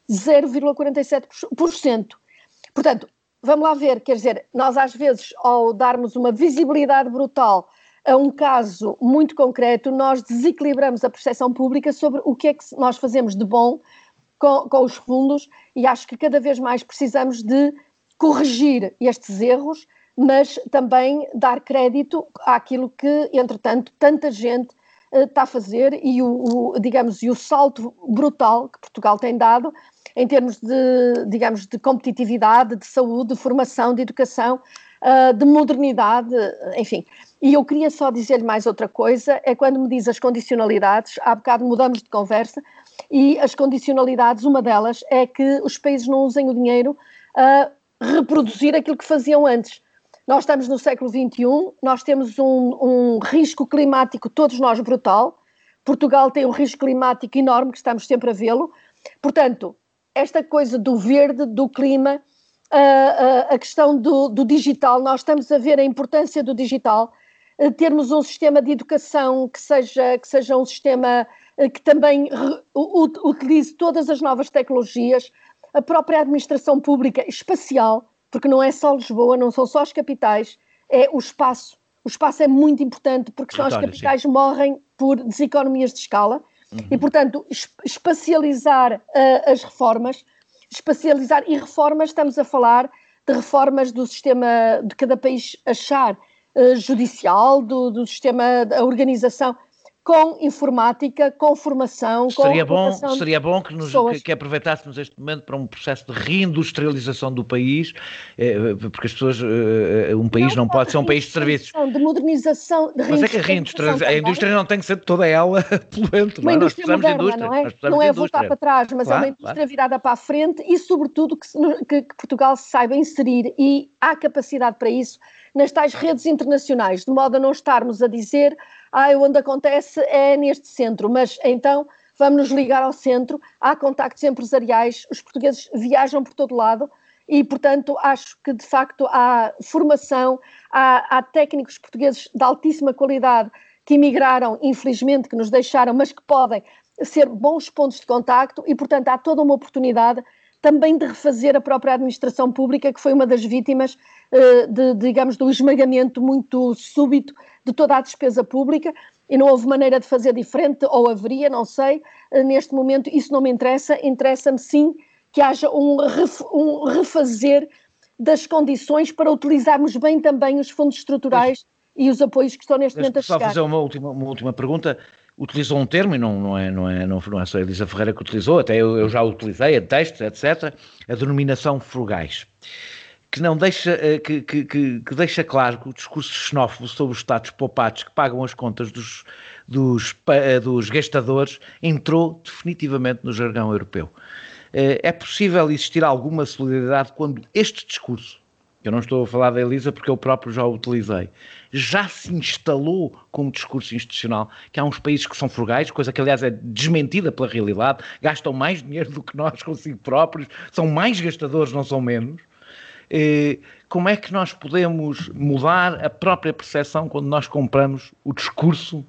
0,47%. Portanto, vamos lá ver, quer dizer, nós às vezes, ao darmos uma visibilidade brutal a um caso muito concreto, nós desequilibramos a percepção pública sobre o que é que nós fazemos de bom com os fundos, e acho que cada vez mais precisamos de corrigir estes erros, mas também dar crédito àquilo que, entretanto, tanta gente está a fazer e o salto brutal que Portugal tem dado em termos de competitividade, de saúde, de formação, de educação, de modernidade, enfim. E eu queria só dizer-lhe mais outra coisa, é quando me diz as condicionalidades, há bocado mudamos de conversa, e as condicionalidades, uma delas é que os países não usem o dinheiro a reproduzir aquilo que faziam antes. Nós estamos no século XXI, nós temos um risco climático, todos nós, brutal. Portugal tem um risco climático enorme, que estamos sempre a vê-lo. Portanto, esta coisa do verde, do clima, a questão do digital, nós estamos a ver a importância do digital, termos um sistema de educação que seja um sistema que também utilize todas as novas tecnologias, a própria administração pública espacial, porque não é só Lisboa, não são só as capitais, é o espaço. O espaço é muito importante porque senão as capitais morrem por deseconomias de escala e, portanto, espacializar as reformas, estamos a falar de reformas do sistema de cada país achar judicial, do sistema, da organização, com informática, com formação, seria bom que aproveitássemos este momento para um processo de reindustrialização do país, porque as pessoas, um país não pode ser um país de serviços. De modernização, mas é que a indústria não tem que ser toda ela poluente. Uma indústria moderna, não é? Não é voltar para trás, mas é uma indústria virada para a frente e, sobretudo, que Portugal se saiba inserir, e há capacidade para isso, nas tais redes internacionais, de modo a não estarmos a dizer onde acontece é neste centro, mas então vamos nos ligar ao centro, há contactos empresariais, os portugueses viajam por todo lado e, portanto, acho que de facto há formação, há técnicos portugueses de altíssima qualidade que emigraram, infelizmente, que nos deixaram, mas que podem ser bons pontos de contacto e, portanto, há toda uma oportunidade também de refazer a própria administração pública, que foi uma das vítimas, do esmagamento muito súbito de toda a despesa pública, e não houve maneira de fazer diferente, ou haveria, não sei, neste momento isso não me interessa, interessa-me sim que haja um refazer das condições para utilizarmos bem também os fundos estruturais e os apoios que estão neste momento a chegar. Só fazer uma última pergunta. Utilizou um termo, e não é só a Elisa Ferreira que utilizou, até eu já utilizei, a textos, etc., a denominação frugais, que não deixa, que deixa claro que o discurso xenófobo sobre os Estados poupados que pagam as contas dos gastadores entrou definitivamente no jargão europeu. É possível existir alguma solidariedade quando este discurso, eu não estou a falar da Elisa porque eu próprio já o utilizei, já se instalou como discurso institucional, que há uns países que são frugais, coisa que aliás é desmentida pela realidade, gastam mais dinheiro do que nós consigo próprios, são mais gastadores, não são menos. Como é que nós podemos mudar a própria percepção quando nós compramos o discurso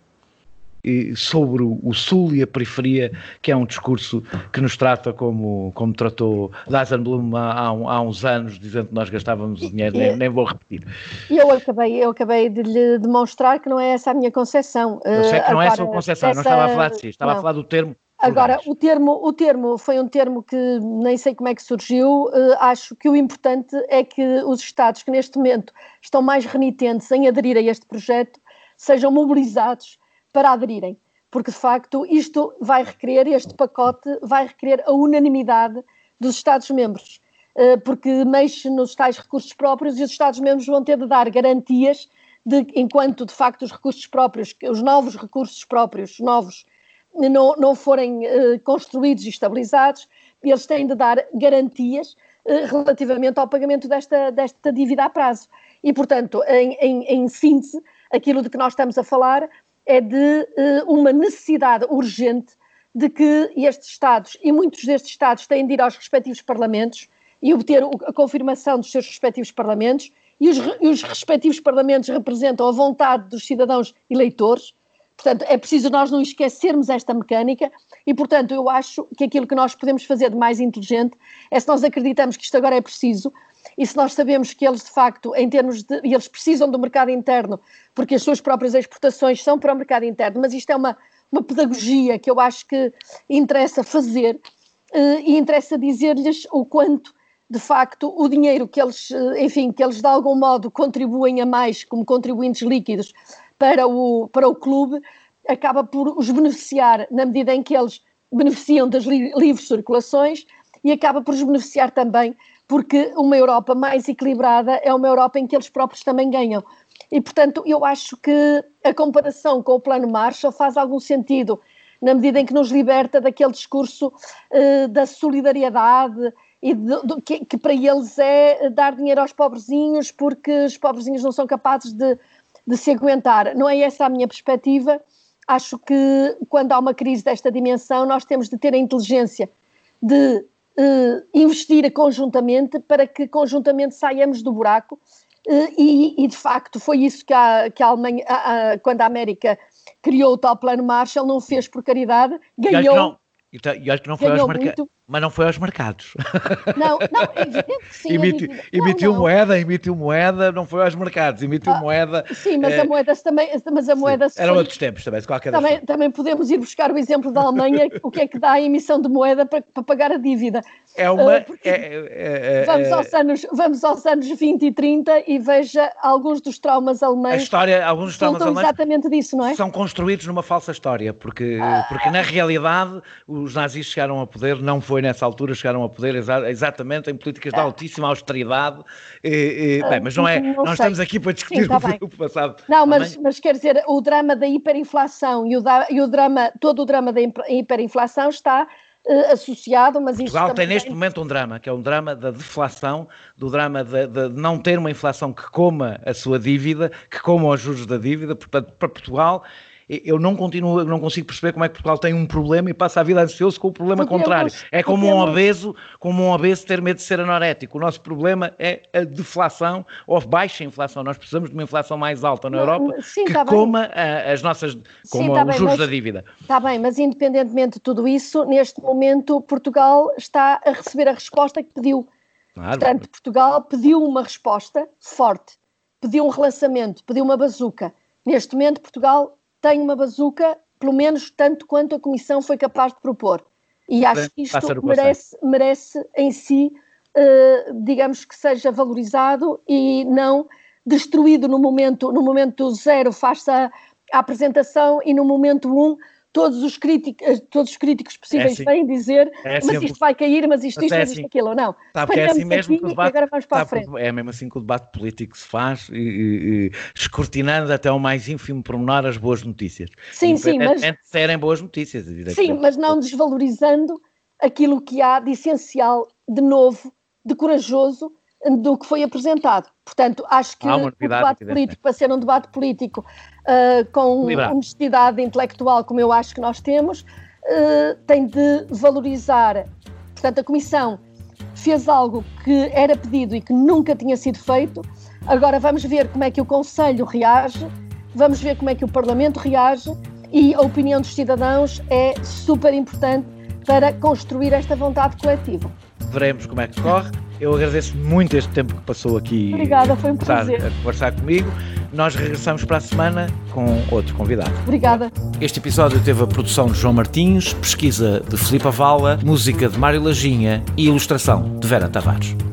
sobre o Sul e a periferia, que é um discurso que nos trata como tratou Dijsselbloem há uns anos, dizendo que nós gastávamos o dinheiro, nem vou repetir. E eu acabei de lhe demonstrar que não é essa a minha concepção. Eu sei que não é a sua concepção, eu não estava a falar de si, estava a falar do termo. Agora, o termo foi um termo que nem sei como é que surgiu. Acho que o importante é que os Estados que neste momento estão mais renitentes em aderir a este projeto sejam mobilizados para aderirem, porque de facto este pacote vai requerer a unanimidade dos Estados-membros, porque mexe nos tais recursos próprios e os Estados-membros vão ter de dar garantias enquanto de facto os recursos próprios, os novos recursos próprios, não forem construídos e estabilizados, eles têm de dar garantias relativamente ao pagamento desta dívida a prazo. E, portanto, em síntese, aquilo de que nós estamos a falar é de uma necessidade urgente de que estes Estados, e muitos destes Estados têm de ir aos respectivos parlamentos e obter a confirmação dos seus respectivos parlamentos, e os respectivos parlamentos representam a vontade dos cidadãos eleitores. Portanto, é preciso nós não esquecermos esta mecânica e, portanto, eu acho que aquilo que nós podemos fazer de mais inteligente é, se nós acreditamos que isto agora é preciso e se nós sabemos que eles, de facto, eles precisam do mercado interno, porque as suas próprias exportações são para o mercado interno, mas isto é uma pedagogia que eu acho que interessa fazer e interessa dizer-lhes o quanto, de facto, o dinheiro que eles de algum modo contribuem a mais como contribuintes líquidos para o clube, acaba por os beneficiar na medida em que eles beneficiam das livres circulações e acaba por os beneficiar também porque uma Europa mais equilibrada é uma Europa em que eles próprios também ganham. E, portanto, eu acho que a comparação com o Plano Marshall faz algum sentido na medida em que nos liberta daquele discurso da solidariedade e que para eles é dar dinheiro aos pobrezinhos porque os pobrezinhos não são capazes de se aguentar. Não é essa a minha perspectiva. Acho que quando há uma crise desta dimensão nós temos de ter a inteligência de investir conjuntamente para que conjuntamente saiamos do buraco e de facto foi isso que a Alemanha, quando a América criou o tal Plano Marshall, não fez por caridade, ganhou. E acho que não foi aos mercados. Mas não foi aos mercados. Não, é evidente que sim. Emitiu moeda, não foi aos mercados, emitiu moeda. Sim, mas a moeda também. Mas a moeda eram outros tempos também, de qualquer forma. Também podemos ir buscar o exemplo da Alemanha, o que é que dá a emissão de moeda para pagar a dívida. Vamos aos anos 20 e 30 e veja alguns dos traumas alemães. Alguns dos traumas alemães exatamente disso, não é? São construídos numa falsa história, porque na realidade os nazis chegaram ao poder, não foi nessa altura, chegaram ao poder exatamente em políticas de altíssima austeridade, mas não é, nós estamos aqui para discutir o passado. Não, mas quer dizer, o drama da hiperinflação todo o drama da hiperinflação está associado, mas Portugal tem neste momento um drama, que é um drama da deflação, do drama de não ter uma inflação que coma a sua dívida, que coma os juros da dívida. Portanto, para Portugal, eu não consigo perceber como é que Portugal tem um problema e passa a vida ansioso com o problema contrário. É como um obeso ter medo de ser anorético. O nosso problema é a deflação ou baixa inflação. Nós precisamos de uma inflação mais alta na Europa que coma as nossas, os juros da dívida. Está bem, mas independentemente de tudo isso, neste momento Portugal está a receber a resposta que pediu. Claro. Portanto, Portugal pediu uma resposta forte, pediu um relançamento, pediu uma bazuca. Neste momento Portugal tem uma bazuca, pelo menos tanto quanto a Comissão foi capaz de propor. E acho que isto merece em si, digamos que seja valorizado e não destruído no momento zero, face à apresentação, e no momento 1, todos os críticos possíveis vêm dizer mas isto vai cair, mas isto, aquilo, não. Porque é assim mesmo que o debate, agora vamos para a frente. É mesmo assim que o debate político se faz, escrutinando até o mais ínfimo pormenor as boas notícias. Sim, mas serem boas notícias. Sim, mas não desvalorizando aquilo que há de essencial, de novo, de corajoso, do que foi apresentado. Portanto, acho que o debate político, para ser um debate político com honestidade intelectual, como eu acho que nós temos, tem de valorizar. Portanto, a Comissão fez algo que era pedido e que nunca tinha sido feito. Agora vamos ver como é que o Conselho reage, vamos ver como é que o Parlamento reage, e a opinião dos cidadãos é super importante para construir esta vontade coletiva. Veremos como é que corre. Eu agradeço muito este tempo que passou aqui. Obrigada, foi um prazer. A conversar comigo. Nós regressamos para a semana com outro convidado. Obrigada. Este episódio teve a produção de João Martins, pesquisa de Filipe Avala, música de Mário Lajinha e ilustração de Vera Tavares.